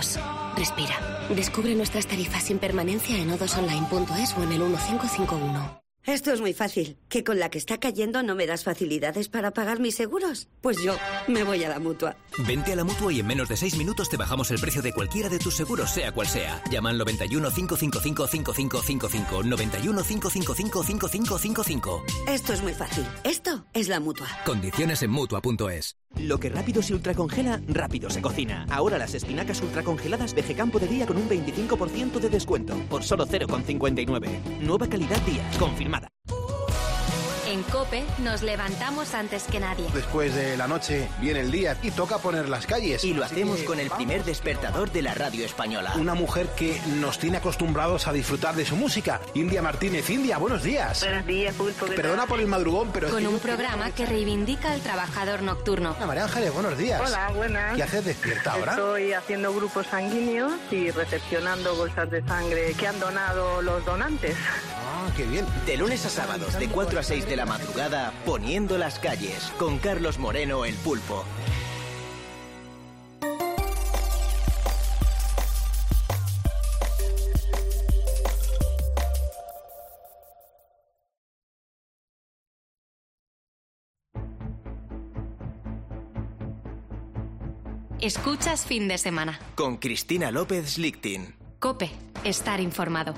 [SPEAKER 27] Respira. Descubre nuestras tarifas sin permanencia en o dos online punto es o en el uno cinco cinco uno.
[SPEAKER 3] Esto es muy fácil. ¿Que con la que está cayendo no me das facilidades para pagar mis seguros? Pues yo me voy a la Mutua.
[SPEAKER 4] Vente a la Mutua y en menos de seis minutos te bajamos el precio de cualquiera de tus seguros, sea cual sea. Llama al noventa y uno, cinco cinco cinco, cinco cinco cinco cinco, noventa y uno, cinco cinco cinco, cinco cinco cinco cinco.
[SPEAKER 3] Esto es muy fácil. Esto es la Mutua.
[SPEAKER 4] Condiciones en Mutua punto es.
[SPEAKER 5] Lo que rápido se ultracongela, rápido se cocina. Ahora las espinacas ultracongeladas de Gecampo de Día con un veinticinco por ciento de descuento, por solo cero coma cincuenta y nueve. Nueva calidad Día, confirmada.
[SPEAKER 1] En COPE nos levantamos antes que nadie.
[SPEAKER 6] Después de la noche viene el día y toca poner las calles.
[SPEAKER 2] Y lo hacemos con el primer despertador de la radio española.
[SPEAKER 6] Una mujer que nos tiene acostumbrados a disfrutar de su música. India Martínez. India, buenos días.
[SPEAKER 22] Buenos días, Pulpo.
[SPEAKER 6] Perdona por el madrugón, pero...
[SPEAKER 1] Con
[SPEAKER 6] es que
[SPEAKER 1] un
[SPEAKER 6] yo...
[SPEAKER 1] programa que reivindica al trabajador nocturno.
[SPEAKER 6] Hola, María Ángeles, buenos días.
[SPEAKER 22] Hola, buenas.
[SPEAKER 6] ¿Qué haces despierta ahora?
[SPEAKER 22] Estoy haciendo grupos sanguíneos y recepcionando bolsas de sangre que han donado los donantes.
[SPEAKER 6] Ah, qué bien.
[SPEAKER 2] De lunes a sábados, de cuatro a seis de la madrugada, Poniendo las calles, con Carlos Moreno, el Pulpo.
[SPEAKER 1] Escuchas Fin de Semana.
[SPEAKER 2] Con Cristina López Lichtin.
[SPEAKER 1] COPE. Estar informado.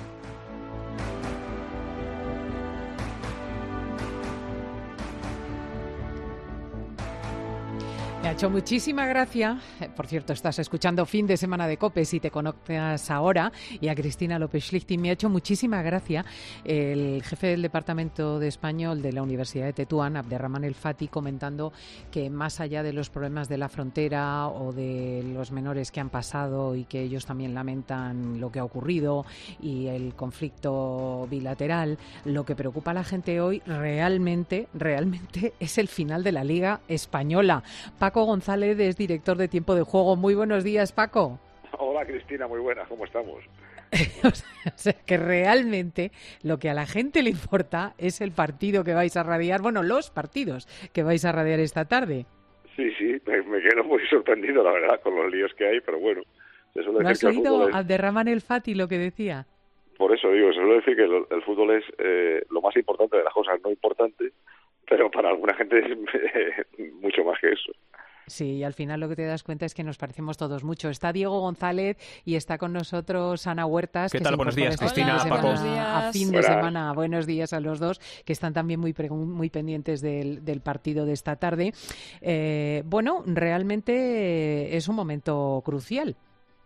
[SPEAKER 7] Me ha hecho muchísima gracia, por cierto, estás escuchando Fin de Semana de COPE si te conectas ahora, y a Cristina López Lichtin me ha hecho muchísima gracia el jefe del Departamento de Español de la Universidad de Tetuán, Abderramán El Fati, comentando que más allá de los problemas de la frontera o de los menores que han pasado y que ellos también lamentan lo que ha ocurrido y el conflicto bilateral, lo que preocupa a la gente hoy realmente, realmente es el final de la Liga Española. Paco González es director de Tiempo de Juego. Muy buenos días, Paco.
[SPEAKER 8] Hola, Cristina, muy buenas, ¿cómo estamos?
[SPEAKER 7] O sea, que realmente lo que a la gente le importa es el partido que vais a radiar, bueno, los partidos que vais a radiar esta tarde.
[SPEAKER 8] Sí, sí, me, me quedo muy sorprendido, la verdad, con los líos que hay, pero bueno. Se suele
[SPEAKER 7] ¿No has
[SPEAKER 8] decir que el
[SPEAKER 7] oído
[SPEAKER 8] fútbol es...
[SPEAKER 7] Abderramán El Fati lo que decía?
[SPEAKER 8] Por eso digo, se suele decir que el, el fútbol es eh, lo más importante de las cosas no importantes, pero para alguna gente es eh, mucho más que eso.
[SPEAKER 7] Sí, y al final lo que te das cuenta es que nos parecemos todos mucho. Está Diego González y está con nosotros Ana Huertas.
[SPEAKER 9] ¿Qué
[SPEAKER 7] que
[SPEAKER 9] tal? Buenos días, Cristina, Paco.
[SPEAKER 7] A fin de
[SPEAKER 9] Buenas.
[SPEAKER 7] semana. Buenos días a los dos, que están también muy, muy pendientes del, del partido de esta tarde. Eh, bueno, realmente es un momento crucial.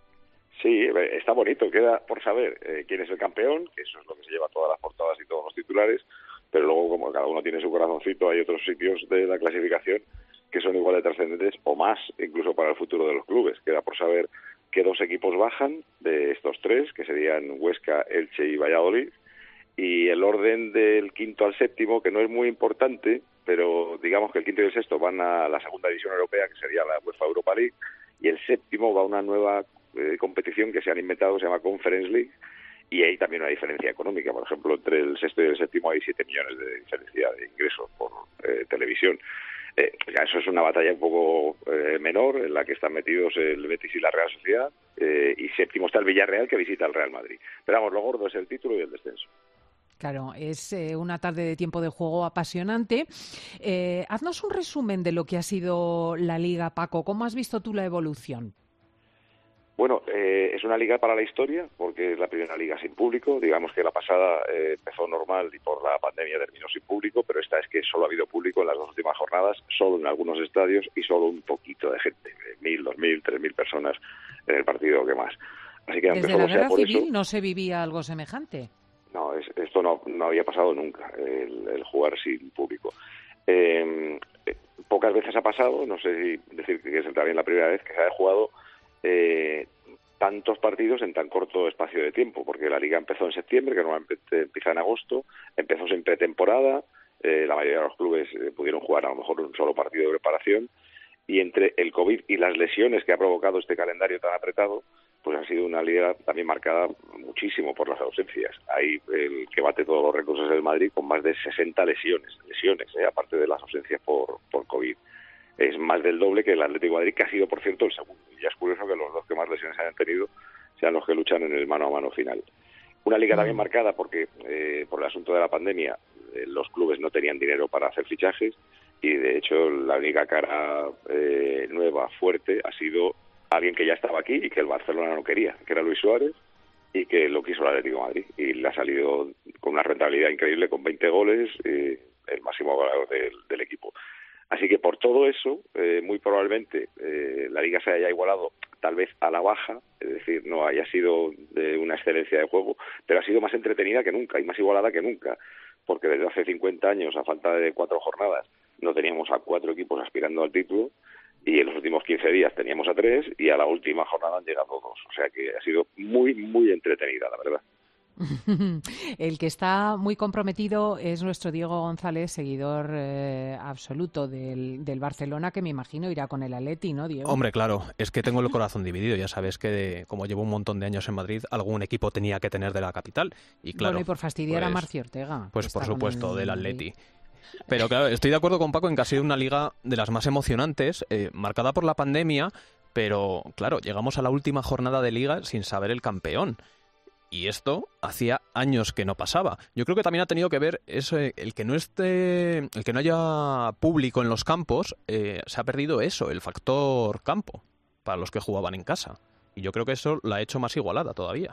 [SPEAKER 8] Sí, está bonito. Queda por saber eh, quién es el campeón, que eso es lo que se lleva todas las portadas y todos los titulares, pero luego, como cada uno tiene su corazoncito, hay otros sitios de la clasificación que son igual de trascendentes o más, incluso para el futuro de los clubes. Queda por saber qué dos equipos bajan de estos tres, que serían Huesca, Elche y Valladolid, y el orden del quinto al séptimo, que no es muy importante, pero digamos que el quinto y el sexto van a la segunda división europea, que sería la UEFA Europa League, y el séptimo va a una nueva eh, competición que se han inventado, que se llama Conference League, y hay también una diferencia económica. Por ejemplo, entre el sexto y el séptimo hay siete millones de diferencia de ingresos por eh, televisión. Eh, eso es una batalla un poco eh, menor, en la que están metidos el Betis y la Real Sociedad, eh, y séptimo está el Villarreal, que visita al Real Madrid. Pero vamos, lo gordo es el título y el descenso.
[SPEAKER 7] Claro, es eh, una tarde de Tiempo de Juego apasionante. Eh, haznos un resumen de lo que ha sido la Liga, Paco. ¿Cómo has visto tú la evolución?
[SPEAKER 8] Bueno, eh, es una liga para la historia, porque es la primera liga sin público. Digamos que la pasada eh, empezó normal y por la pandemia terminó sin público, pero esta es que solo ha habido público en las dos últimas jornadas, solo en algunos estadios y solo un poquito de gente, mil, dos mil, tres mil personas en el partido que más. Así que
[SPEAKER 7] Desde la Guerra Civil eso, no se vivía algo semejante.
[SPEAKER 8] No, es, esto no, no había pasado nunca, el, el jugar sin público. Eh, pocas veces ha pasado, no sé si decir que es también la primera vez que se ha jugado Eh, tantos partidos en tan corto espacio de tiempo, porque la liga empezó en septiembre, que normalmente empieza en agosto, empezó sin pretemporada, eh, la mayoría de los clubes eh, pudieron jugar a lo mejor un solo partido de preparación, y entre el COVID y las lesiones que ha provocado este calendario tan apretado, pues ha sido una liga también marcada muchísimo por las ausencias. Hay el que bate todos los récords es el Madrid, con más de sesenta lesiones, lesiones, eh, aparte de las ausencias por, por COVID. Es más del doble que el Atlético de Madrid, que ha sido, por cierto, el segundo. Y ya es curioso que los dos que más lesiones hayan tenido sean los que luchan en el mano a mano final. Una liga también marcada porque eh, por el asunto de la pandemia eh, los clubes no tenían dinero para hacer fichajes y de hecho la única cara eh, nueva, fuerte, ha sido alguien que ya estaba aquí y que el Barcelona no quería, que era Luis Suárez, y que lo quiso el Atlético de Madrid. Y le ha salido con una rentabilidad increíble, con veinte goles, eh, el máximo goleador del, del equipo. Así que por todo eso, eh, muy probablemente eh, la Liga se haya igualado tal vez a la baja, es decir, no haya sido de una excelencia de juego, pero ha sido más entretenida que nunca y más igualada que nunca, porque desde hace cincuenta años, a falta de cuatro jornadas, no teníamos a cuatro equipos aspirando al título, y en los últimos quince días teníamos a tres, y a la última jornada han llegado dos. O sea que ha sido muy, muy entretenida, la verdad.
[SPEAKER 7] El que está muy comprometido es nuestro Diego González, seguidor eh, absoluto del, del Barcelona, que me imagino irá con el Atleti, ¿no, Diego?
[SPEAKER 9] Hombre, claro, es que tengo el corazón dividido. Ya sabes que, como llevo un montón de años en Madrid, algún equipo tenía que tener de la capital. Y claro,
[SPEAKER 7] bueno, y por fastidiar
[SPEAKER 9] pues,
[SPEAKER 7] a Marci Ortega.
[SPEAKER 9] Pues por supuesto, del Atleti. Pero claro, estoy de acuerdo con Paco en que ha sido una liga de las más emocionantes, eh, marcada por la pandemia, pero claro, llegamos a la última jornada de liga sin saber el campeón. Y esto hacía años que no pasaba. Yo creo que también ha tenido que ver eso, el que no esté, el que no haya público en los campos, eh, se ha perdido eso, el factor campo, para los que jugaban en casa. Y yo creo que eso la ha hecho más igualada todavía.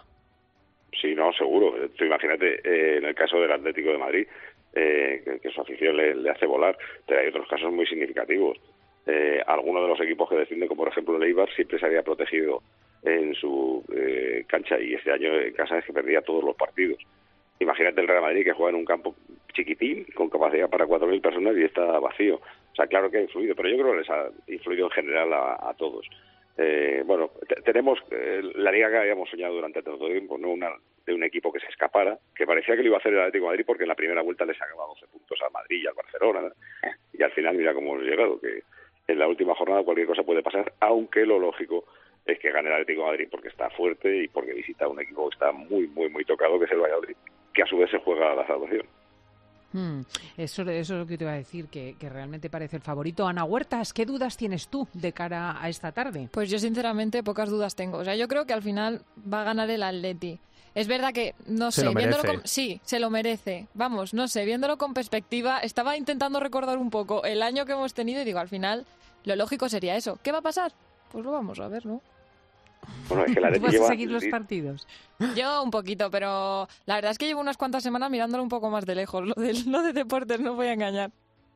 [SPEAKER 8] Sí, no, seguro. Tú imagínate, eh, en el caso del Atlético de Madrid, eh, que, que su afición le, le hace volar, pero hay otros casos muy significativos. Eh, algunos de los equipos que defienden, como por ejemplo el Eibar, siempre se había protegido en su eh, cancha, y este año en casa es que perdía todos los partidos. Imagínate el Real Madrid, que juega en un campo chiquitín con capacidad para cuatro mil personas y está vacío. O sea, claro que ha influido, pero yo creo que les ha influido en general a, a todos. Eh, bueno, t- tenemos eh, la liga que habíamos soñado durante tanto tiempo, no una de un equipo que se escapara, que parecía que lo iba a hacer el Atlético de Madrid porque en la primera vuelta les sacaba doce puntos al Madrid y al Barcelona, ¿no? Y al final mira cómo hemos llegado, que en la última jornada cualquier cosa puede pasar, aunque lo lógico es que gane el Atlético de Madrid porque está fuerte y porque visita un equipo que está muy, muy, muy tocado, que es el Valladolid, que a su vez se juega la salvación.
[SPEAKER 7] Hmm, eso, eso es lo que te iba a decir, que, que realmente parece el favorito. Ana Huertas, ¿qué dudas tienes tú de cara a esta tarde?
[SPEAKER 10] Pues yo sinceramente pocas dudas tengo. O sea, yo creo que al final va a ganar el Atleti. Es verdad que, no sé, viéndolo con... Sí, se lo merece. Vamos, no sé, viéndolo con perspectiva, estaba intentando recordar un poco el año que hemos tenido y digo, al final, lo lógico sería eso. ¿Qué va a pasar? Pues lo vamos a ver, ¿no?
[SPEAKER 8] Bueno, es que la
[SPEAKER 7] ¿Tú vas
[SPEAKER 8] lleva...
[SPEAKER 7] a seguir los partidos?
[SPEAKER 10] Yo un poquito, pero la verdad es que llevo unas cuantas semanas mirándolo un poco más de lejos. Lo de, lo de deportes, no voy a engañar.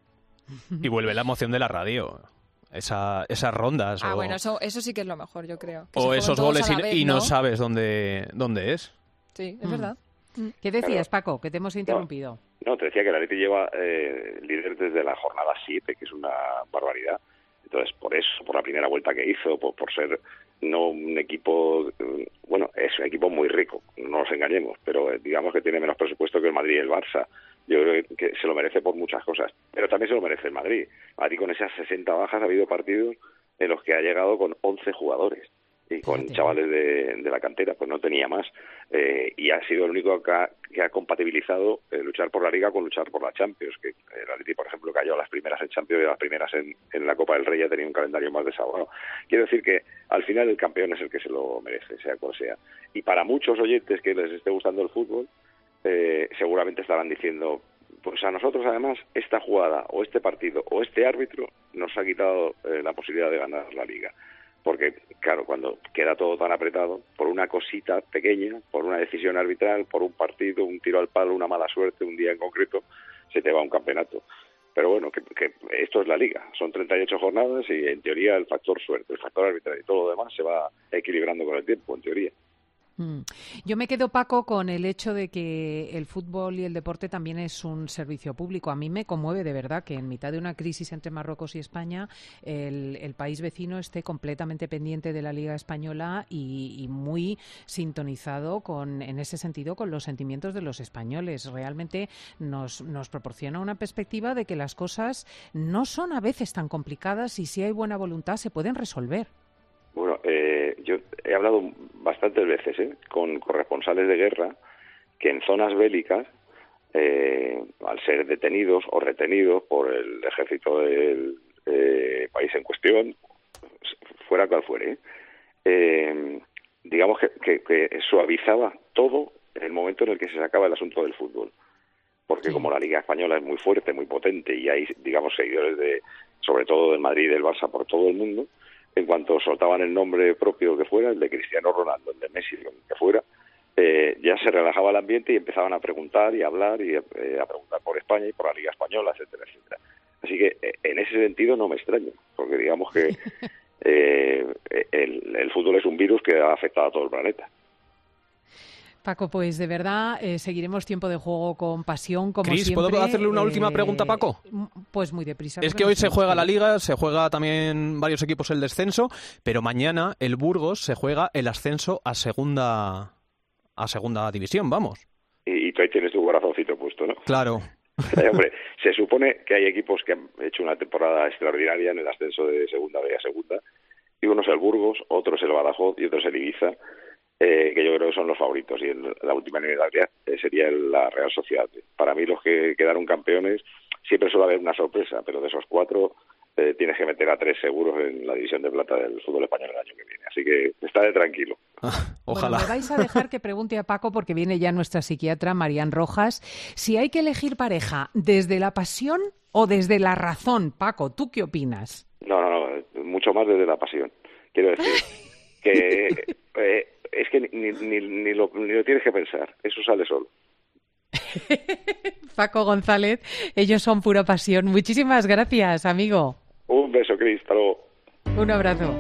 [SPEAKER 9] Y vuelve la emoción de la radio. Esa, esas rondas.
[SPEAKER 10] Ah,
[SPEAKER 9] o,
[SPEAKER 10] bueno, eso, eso sí que es lo mejor, yo creo. Que
[SPEAKER 9] o esos goles y,
[SPEAKER 10] vez,
[SPEAKER 9] y no,
[SPEAKER 10] ¿no?
[SPEAKER 9] sabes dónde, dónde es.
[SPEAKER 10] Sí, es
[SPEAKER 7] Mm.
[SPEAKER 10] verdad.
[SPEAKER 7] ¿Qué decías, Paco? Que te hemos interrumpido.
[SPEAKER 8] No, te decía que el Atleti lleva eh, líder desde la jornada siete, que es una barbaridad. Entonces, por eso, por la primera vuelta que hizo, por, por ser no un equipo, bueno, es un equipo muy rico, no nos engañemos, pero eh, digamos que tiene menos presupuesto que el Madrid y el Barça. Yo creo que, que se lo merece por muchas cosas, pero también se lo merece el Madrid. Madrid con esas sesenta bajas ha habido partidos en los que ha llegado con once jugadores y con Fíjate. chavales de, de la cantera, pues no tenía más. Eh, y ha sido el único que ha, que ha compatibilizado eh, luchar por la Liga con luchar por la Champions, que el Atleti, por ejemplo, cayó a las primeras en Champions y a las primeras en, en la Copa del Rey, ya tenía un calendario más desahogado. Quiero decir que al final el campeón es el que se lo merece, sea cual sea. Y para muchos oyentes que les esté gustando el fútbol, eh, seguramente estarán diciendo, pues a nosotros además esta jugada o este partido o este árbitro nos ha quitado eh, la posibilidad de ganar la Liga. Porque, claro, cuando queda todo tan apretado, por una cosita pequeña, por una decisión arbitral, por un partido, un tiro al palo, una mala suerte, un día en concreto, se te va un campeonato. Pero bueno, que, que esto es la Liga. Son treinta y ocho jornadas y, en teoría, el factor suerte, el factor arbitral y todo lo demás se va equilibrando con el tiempo, en teoría.
[SPEAKER 7] Yo me quedo, Paco, con el hecho de que el fútbol y el deporte también es un servicio público. A mí me conmueve de verdad que en mitad de una crisis entre Marruecos y España el, el país vecino esté completamente pendiente de la Liga Española y, y muy sintonizado con, en ese sentido, con los sentimientos de los españoles. Realmente nos, nos proporciona una perspectiva de que las cosas no son a veces tan complicadas y si hay buena voluntad se pueden resolver.
[SPEAKER 8] Bueno, eh, yo he hablado bastantes veces ¿eh? con corresponsales de guerra que en zonas bélicas, eh, al ser detenidos o retenidos por el ejército del eh, país en cuestión, fuera cual fuere, eh, digamos que, que, que suavizaba todo en el momento en el que se sacaba el asunto del fútbol. Porque como la Liga Española es muy fuerte, muy potente, y hay, digamos, seguidores de, sobre todo del Madrid y del Barça por todo el mundo, en cuanto soltaban el nombre propio que fuera, el de Cristiano Ronaldo, el de Messi, el que fuera, eh, ya se relajaba el ambiente y empezaban a preguntar y a hablar y eh, a preguntar por España y por la Liga Española, etcétera, etcétera. Así que eh, en ese sentido no me extraño, porque digamos que eh, el, el fútbol es un virus que ha afectado a todo el planeta.
[SPEAKER 7] Paco, pues de verdad eh, seguiremos Tiempo de Juego con pasión, como
[SPEAKER 9] Chris,
[SPEAKER 7] siempre.
[SPEAKER 9] ¿puedo hacerle una última
[SPEAKER 7] eh,
[SPEAKER 9] pregunta, Paco?
[SPEAKER 7] Pues muy deprisa.
[SPEAKER 9] Es que hoy se juega la Liga, se juega también varios equipos el descenso, pero mañana el Burgos se juega el ascenso a segunda a segunda división, vamos.
[SPEAKER 8] Y, y tú ahí tienes tu corazoncito puesto, ¿no?
[SPEAKER 9] Claro.
[SPEAKER 8] Eh, hombre, se supone que hay equipos que han hecho una temporada extraordinaria en el ascenso de segunda B a segunda, y uno es el Burgos, otro es el Badajoz y otro es el Ibiza, eh, que yo creo que son los favoritos, y el, la última eliminatoria eh, sería la Real Sociedad. Para mí los que quedaron campeones, siempre suele haber una sorpresa, pero de esos cuatro eh, tienes que meter a tres seguros en la división de plata del fútbol español el año que viene, así que estaré tranquilo.
[SPEAKER 9] Ojalá.
[SPEAKER 7] Bueno, me vais a dejar que pregunte a Paco, porque viene ya nuestra psiquiatra Marian Rojas, si hay que elegir pareja desde la pasión o desde la razón. Paco, ¿tú qué opinas?
[SPEAKER 8] No, no, no, mucho más desde la pasión. Quiero decir que eh, es que ni, ni, ni, lo, ni lo tienes que pensar, eso sale solo.
[SPEAKER 7] Paco González, ellos son pura pasión. Muchísimas gracias, amigo.
[SPEAKER 8] Un beso, Cris, hasta luego.
[SPEAKER 7] Un abrazo.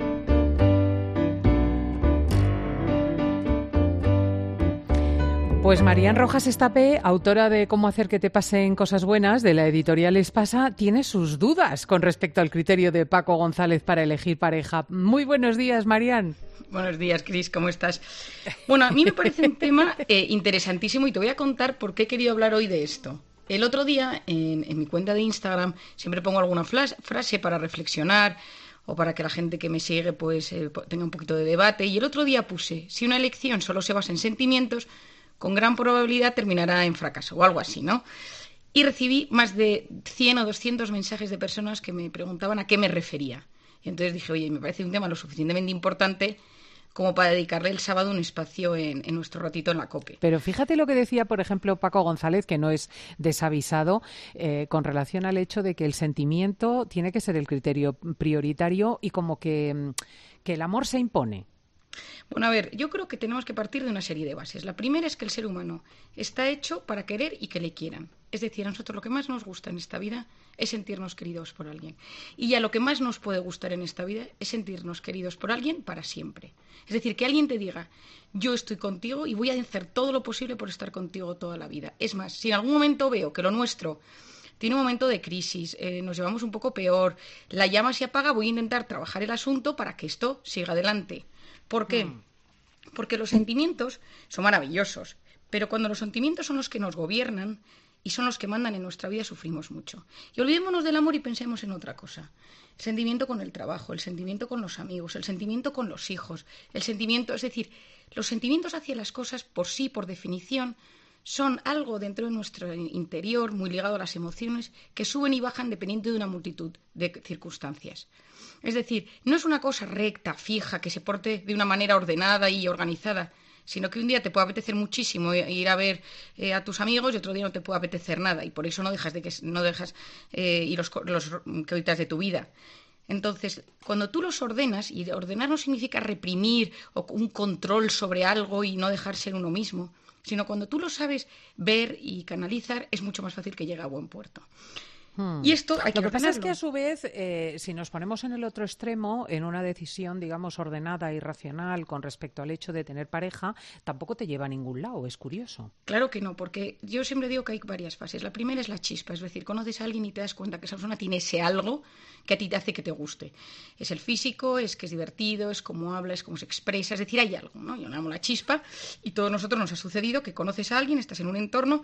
[SPEAKER 7] Pues Marian Rojas Estapé, autora de Cómo hacer que te pasen cosas buenas, de la editorial Espasa, tiene sus dudas con respecto al criterio de Paco González para elegir pareja. Muy buenos días, Marian.
[SPEAKER 11] Buenos días, Cris, ¿cómo estás? Bueno, a mí me parece un tema eh, interesantísimo y te voy a contar por qué he querido hablar hoy de esto. El otro día, en, en mi cuenta de Instagram, siempre pongo alguna flash, frase para reflexionar o para que la gente que me sigue pues eh, tenga un poquito de debate. Y el otro día puse, si una elección solo se basa en sentimientos, con gran probabilidad terminará en fracaso o algo así, ¿no? Y recibí más de cien o doscientos mensajes de personas que me preguntaban a qué me refería. Y entonces dije, oye, me parece un tema lo suficientemente importante como para dedicarle el sábado un espacio en, en nuestro ratito en la COPE.
[SPEAKER 7] Pero fíjate lo que decía, por ejemplo, Paco González, que no es desavisado, eh, con relación al hecho de que el sentimiento tiene que ser el criterio prioritario y como que, que el amor se impone.
[SPEAKER 11] Bueno, a ver, yo creo que tenemos que partir de una serie de bases. La primera es que el ser humano está hecho para querer y que le quieran. Es decir, a nosotros lo que más nos gusta en esta vida es sentirnos queridos por alguien. Y ya lo que más nos puede gustar en esta vida es sentirnos queridos por alguien para siempre. Es decir, que alguien te diga, yo estoy contigo y voy a hacer todo lo posible por estar contigo toda la vida. Es más, si en algún momento veo que lo nuestro tiene un momento de crisis, eh, nos llevamos un poco peor, la llama se apaga, voy a intentar trabajar el asunto para que esto siga adelante. ¿Por qué? Mm. Porque los sentimientos son maravillosos, pero cuando los sentimientos son los que nos gobiernan y son los que mandan en nuestra vida, sufrimos mucho. Y olvidémonos del amor y pensemos en otra cosa. El sentimiento con el trabajo, el sentimiento con los amigos, el sentimiento con los hijos, el sentimiento, es decir, los sentimientos hacia las cosas por sí, por definición, son algo dentro de nuestro interior, muy ligado a las emociones, que suben y bajan dependiendo de una multitud de circunstancias. Es decir, no es una cosa recta, fija, que se porte de una manera ordenada y organizada, sino que un día te puede apetecer muchísimo ir a ver eh, a tus amigos y otro día no te puede apetecer nada, y por eso no dejas de que no dejas eh, ir los, los cositas de tu vida. Entonces, cuando tú los ordenas, y ordenar no significa reprimir o un control sobre algo y no dejar ser uno mismo, sino cuando tú lo sabes ver y canalizar, es mucho más fácil que llegue a buen puerto. Hmm. Y esto hay que
[SPEAKER 7] Lo que pasa
[SPEAKER 11] ordenarlo.
[SPEAKER 7] es que, a su vez, eh, si nos ponemos en el otro extremo, en una decisión, digamos, ordenada y racional con respecto al hecho de tener pareja, tampoco te lleva a ningún lado, es curioso.
[SPEAKER 11] Claro que no, porque yo siempre digo que hay varias fases. La primera es la chispa, es decir, conoces a alguien y te das cuenta que esa persona tiene ese algo que a ti te hace que te guste. Es el físico, es que es divertido, es cómo habla, es cómo se expresa, es decir, hay algo, ¿no? Yo le llamo la chispa, y todos nosotros nos ha sucedido que conoces a alguien, estás en un entorno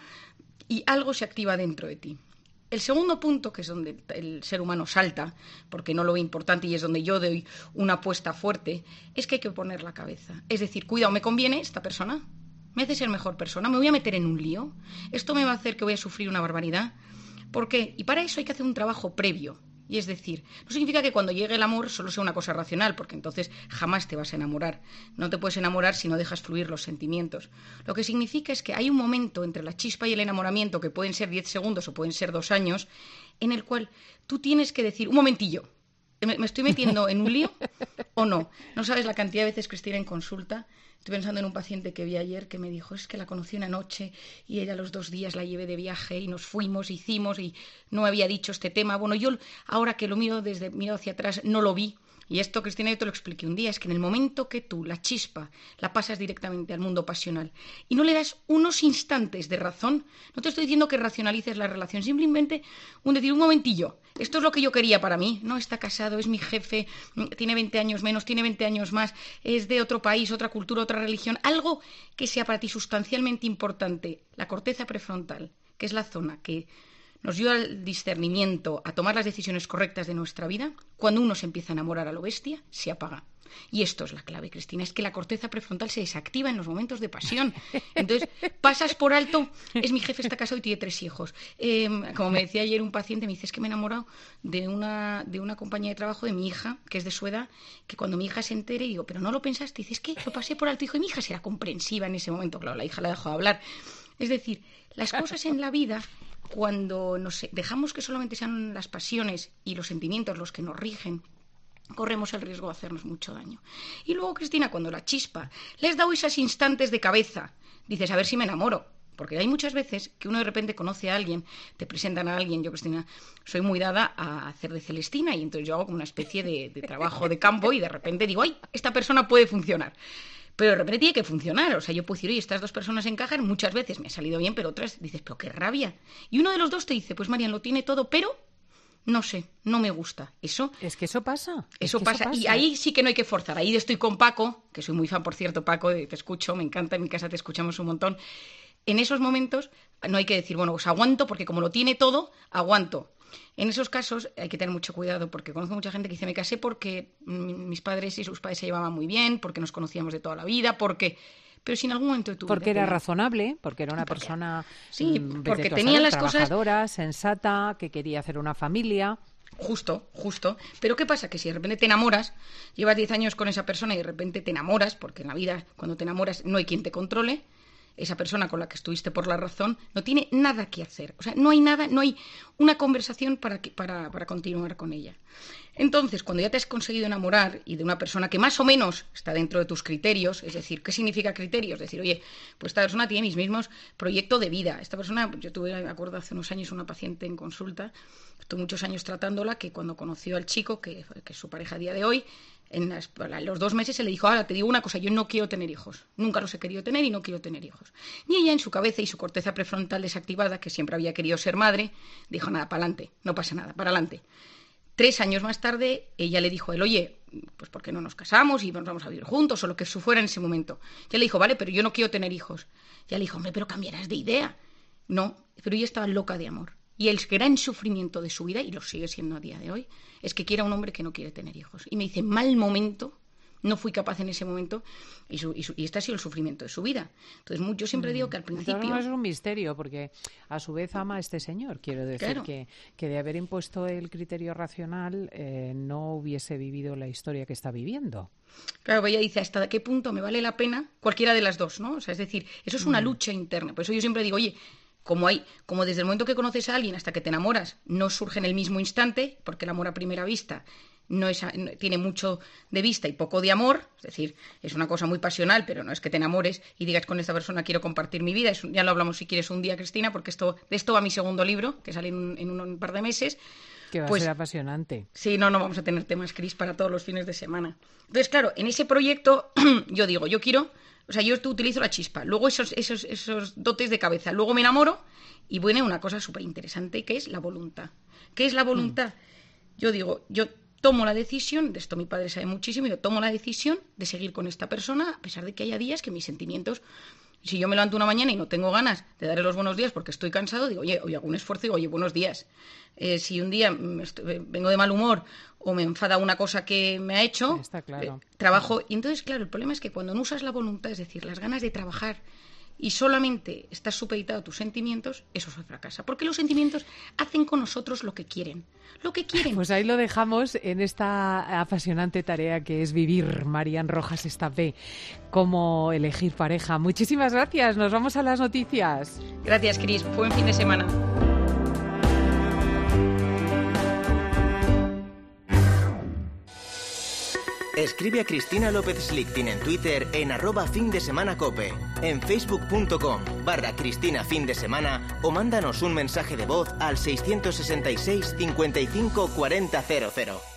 [SPEAKER 11] y algo se activa dentro de ti. El segundo punto, que es donde el ser humano salta, porque no lo ve importante y es donde yo doy una apuesta fuerte, es que hay que poner la cabeza. Es decir, cuidado, ¿me conviene esta persona? ¿Me hace ser mejor persona? ¿Me voy a meter en un lío? ¿Esto me va a hacer que voy a sufrir una barbaridad? ¿Por qué? Y para eso hay que hacer un trabajo previo, Y es decir, no significa que cuando llegue el amor solo sea una cosa racional, porque entonces jamás te vas a enamorar. No te puedes enamorar si no dejas fluir los sentimientos. Lo que significa es que hay un momento entre la chispa y el enamoramiento, que pueden ser diez segundos o pueden ser dos años, en el cual tú tienes que decir, un momentillo, ¿me, me estoy metiendo en un lío o no? No sabes la cantidad de veces, Cristina, en consulta. Estoy pensando en un paciente que vi ayer que me dijo, es que la conocí una noche y ella los dos días la llevé de viaje y nos fuimos, hicimos y no había dicho este tema. Bueno, yo ahora que lo miro desde miro hacia atrás no lo vi. Y esto, Cristina, yo te lo expliqué un día, es que en el momento que tú la chispa la pasas directamente al mundo pasional y no le das unos instantes de razón, no te estoy diciendo que racionalices la relación, simplemente un decir, un momentillo, esto es lo que yo quería para mí, no está casado, es mi jefe, tiene veinte años menos, tiene veinte años más, es de otro país, otra cultura, otra religión, algo que sea para ti sustancialmente importante, la corteza prefrontal, que es la zona que nos ayuda al discernimiento, a tomar las decisiones correctas de nuestra vida, cuando uno se empieza a enamorar a lo bestia, se apaga. Y esto es la clave, Cristina, es que la corteza prefrontal se desactiva en los momentos de pasión. Entonces, pasas por alto, es mi jefe, está casado y tiene tres hijos. Eh, como me decía ayer un paciente, me dice, es que me he enamorado de una, de una compañía de trabajo de mi hija, que es de su edad, que cuando mi hija se entere, digo, pero no lo pensaste, dice, es que lo pasé por alto, hijo, y mi hija será comprensiva en ese momento. Claro, la hija la dejó de hablar. Es decir, las cosas en la vida, cuando nos dejamos que solamente sean las pasiones y los sentimientos los que nos rigen, corremos el riesgo de hacernos mucho daño. Y luego, Cristina, cuando la chispa le has dado esos instantes de cabeza, dices, a ver si me enamoro. Porque hay muchas veces que uno de repente conoce a alguien, te presentan a alguien, yo, Cristina, soy muy dada a hacer de Celestina y entonces yo hago como una especie de, de trabajo de campo y de repente digo, ¡ay, esta persona puede funcionar! Pero de repente tiene que funcionar. O sea, yo puedo decir, oye, estas dos personas encajan, muchas veces me ha salido bien, pero otras dices, pero qué rabia. Y uno de los dos te dice, pues Marian, lo tiene todo, pero no sé, no me gusta. Eso
[SPEAKER 7] es que eso pasa.
[SPEAKER 11] Eso,
[SPEAKER 7] es que
[SPEAKER 11] pasa.
[SPEAKER 7] eso pasa.
[SPEAKER 11] Y ahí sí que no hay que forzar. Ahí estoy con Paco, que soy muy fan, por cierto, Paco, te escucho, me encanta, en mi casa te escuchamos un montón. En esos momentos no hay que decir, bueno, pues aguanto, porque como lo tiene todo, aguanto. En esos casos hay que tener mucho cuidado, porque conozco mucha gente que dice, me casé porque mis padres y sus padres se llevaban muy bien, porque nos conocíamos de toda la vida, porque... Pero si en algún momento de tu
[SPEAKER 7] Porque
[SPEAKER 11] vida...
[SPEAKER 7] era razonable, porque era una porque, persona
[SPEAKER 11] sí,
[SPEAKER 7] mmm,
[SPEAKER 11] porque tenía las
[SPEAKER 7] trabajadora,
[SPEAKER 11] cosas...
[SPEAKER 7] sensata, que quería hacer una familia...
[SPEAKER 11] Justo, justo. Pero ¿qué pasa? Que si de repente te enamoras, llevas diez años con esa persona y de repente te enamoras, porque en la vida cuando te enamoras no hay quien te controle, esa persona con la que estuviste por la razón no tiene nada que hacer. O sea, no hay nada, no hay una conversación para, que, para, para continuar con ella. Entonces, cuando ya te has conseguido enamorar y de una persona que más o menos está dentro de tus criterios, es decir, ¿qué significa criterios? Es decir, oye, pues esta persona tiene mis mismos proyectos de vida. Esta persona, yo tuve, me acuerdo, hace unos años una paciente en consulta, estuve muchos años tratándola, que cuando conoció al chico, que, que es su pareja a día de hoy, en las, los dos meses se le dijo, ahora te digo una cosa, yo no quiero tener hijos, nunca los he querido tener y no quiero tener hijos. Y ella en su cabeza y su corteza prefrontal desactivada, que siempre había querido ser madre, dijo, nada, para adelante, no pasa nada, para adelante. Tres años más tarde, ella le dijo a él, oye, pues ¿por qué no nos casamos y nos vamos a vivir juntos? O lo que fuera en ese momento. Ya le dijo, vale, pero yo no quiero tener hijos. Ya le dijo, hombre, pero cambiarás de idea. No, pero ella estaba loca de amor. Y el gran sufrimiento de su vida, y lo sigue siendo a día de hoy, es que quiera un hombre que no quiere tener hijos. Y me dice, mal momento, no fui capaz en ese momento, y, su, y, su, y este ha sido el sufrimiento de su vida. Entonces, yo siempre digo que al principio...
[SPEAKER 7] No es un misterio, porque a su vez ama a este señor. Quiero decir
[SPEAKER 11] claro.
[SPEAKER 7] que, que de haber impuesto el criterio racional eh, no hubiese vivido la historia que está viviendo.
[SPEAKER 11] Claro, ella dice, ¿hasta qué punto me vale la pena cualquiera de las dos? ¿No? O sea, es decir, eso es una mm. lucha interna. Por eso yo siempre digo, oye... Como hay, como desde el momento que conoces a alguien hasta que te enamoras, no surge en el mismo instante, porque el amor a primera vista no es, no, tiene mucho de vista y poco de amor, es decir, es una cosa muy pasional, pero no es que te enamores y digas con esta persona quiero compartir mi vida. Es, ya lo hablamos si quieres un día, Cristina, porque esto, de esto va mi segundo libro, que sale en un, en un par de meses.
[SPEAKER 7] Que va
[SPEAKER 11] pues,
[SPEAKER 7] a ser apasionante.
[SPEAKER 11] Sí, no, no vamos a tener temas, Cris, para todos los fines de semana. Entonces, claro, en ese proyecto yo digo, yo quiero... O sea, yo utilizo la chispa, luego esos, esos, esos dotes de cabeza, luego me enamoro y viene una cosa súper interesante que es la voluntad. ¿Qué es la voluntad? Mm. Yo digo, yo tomo la decisión, de esto mi padre sabe muchísimo, yo tomo la decisión de seguir con esta persona a pesar de que haya días que mis sentimientos... Si yo me levanto una mañana y no tengo ganas de darle los buenos días porque estoy cansado, digo, oye, hoy hago un esfuerzo y digo, oye, buenos días. Eh, si un día estoy, vengo de mal humor o me enfada una cosa que me ha hecho,
[SPEAKER 7] Está claro.
[SPEAKER 11] eh, trabajo. Y entonces, claro, el problema es que cuando no usas la voluntad, es decir, las ganas de trabajar y solamente estás supeditado a tus sentimientos, eso se fracasa. Porque los sentimientos hacen con nosotros lo que quieren. Lo que quieren.
[SPEAKER 7] Pues ahí lo dejamos en esta apasionante tarea que es vivir. Marian Rojas Estapé, cómo elegir pareja. Muchísimas gracias. Nos vamos a las noticias.
[SPEAKER 11] Gracias, Cris. Buen fin de semana.
[SPEAKER 2] Escribe a Cristina López Slichting en Twitter en arroba fin de semana cope, en facebook.com barra Cristina fin de semana o mándanos un mensaje de voz al seiscientos sesenta y seis cincuenta y cinco cuarenta cero cero.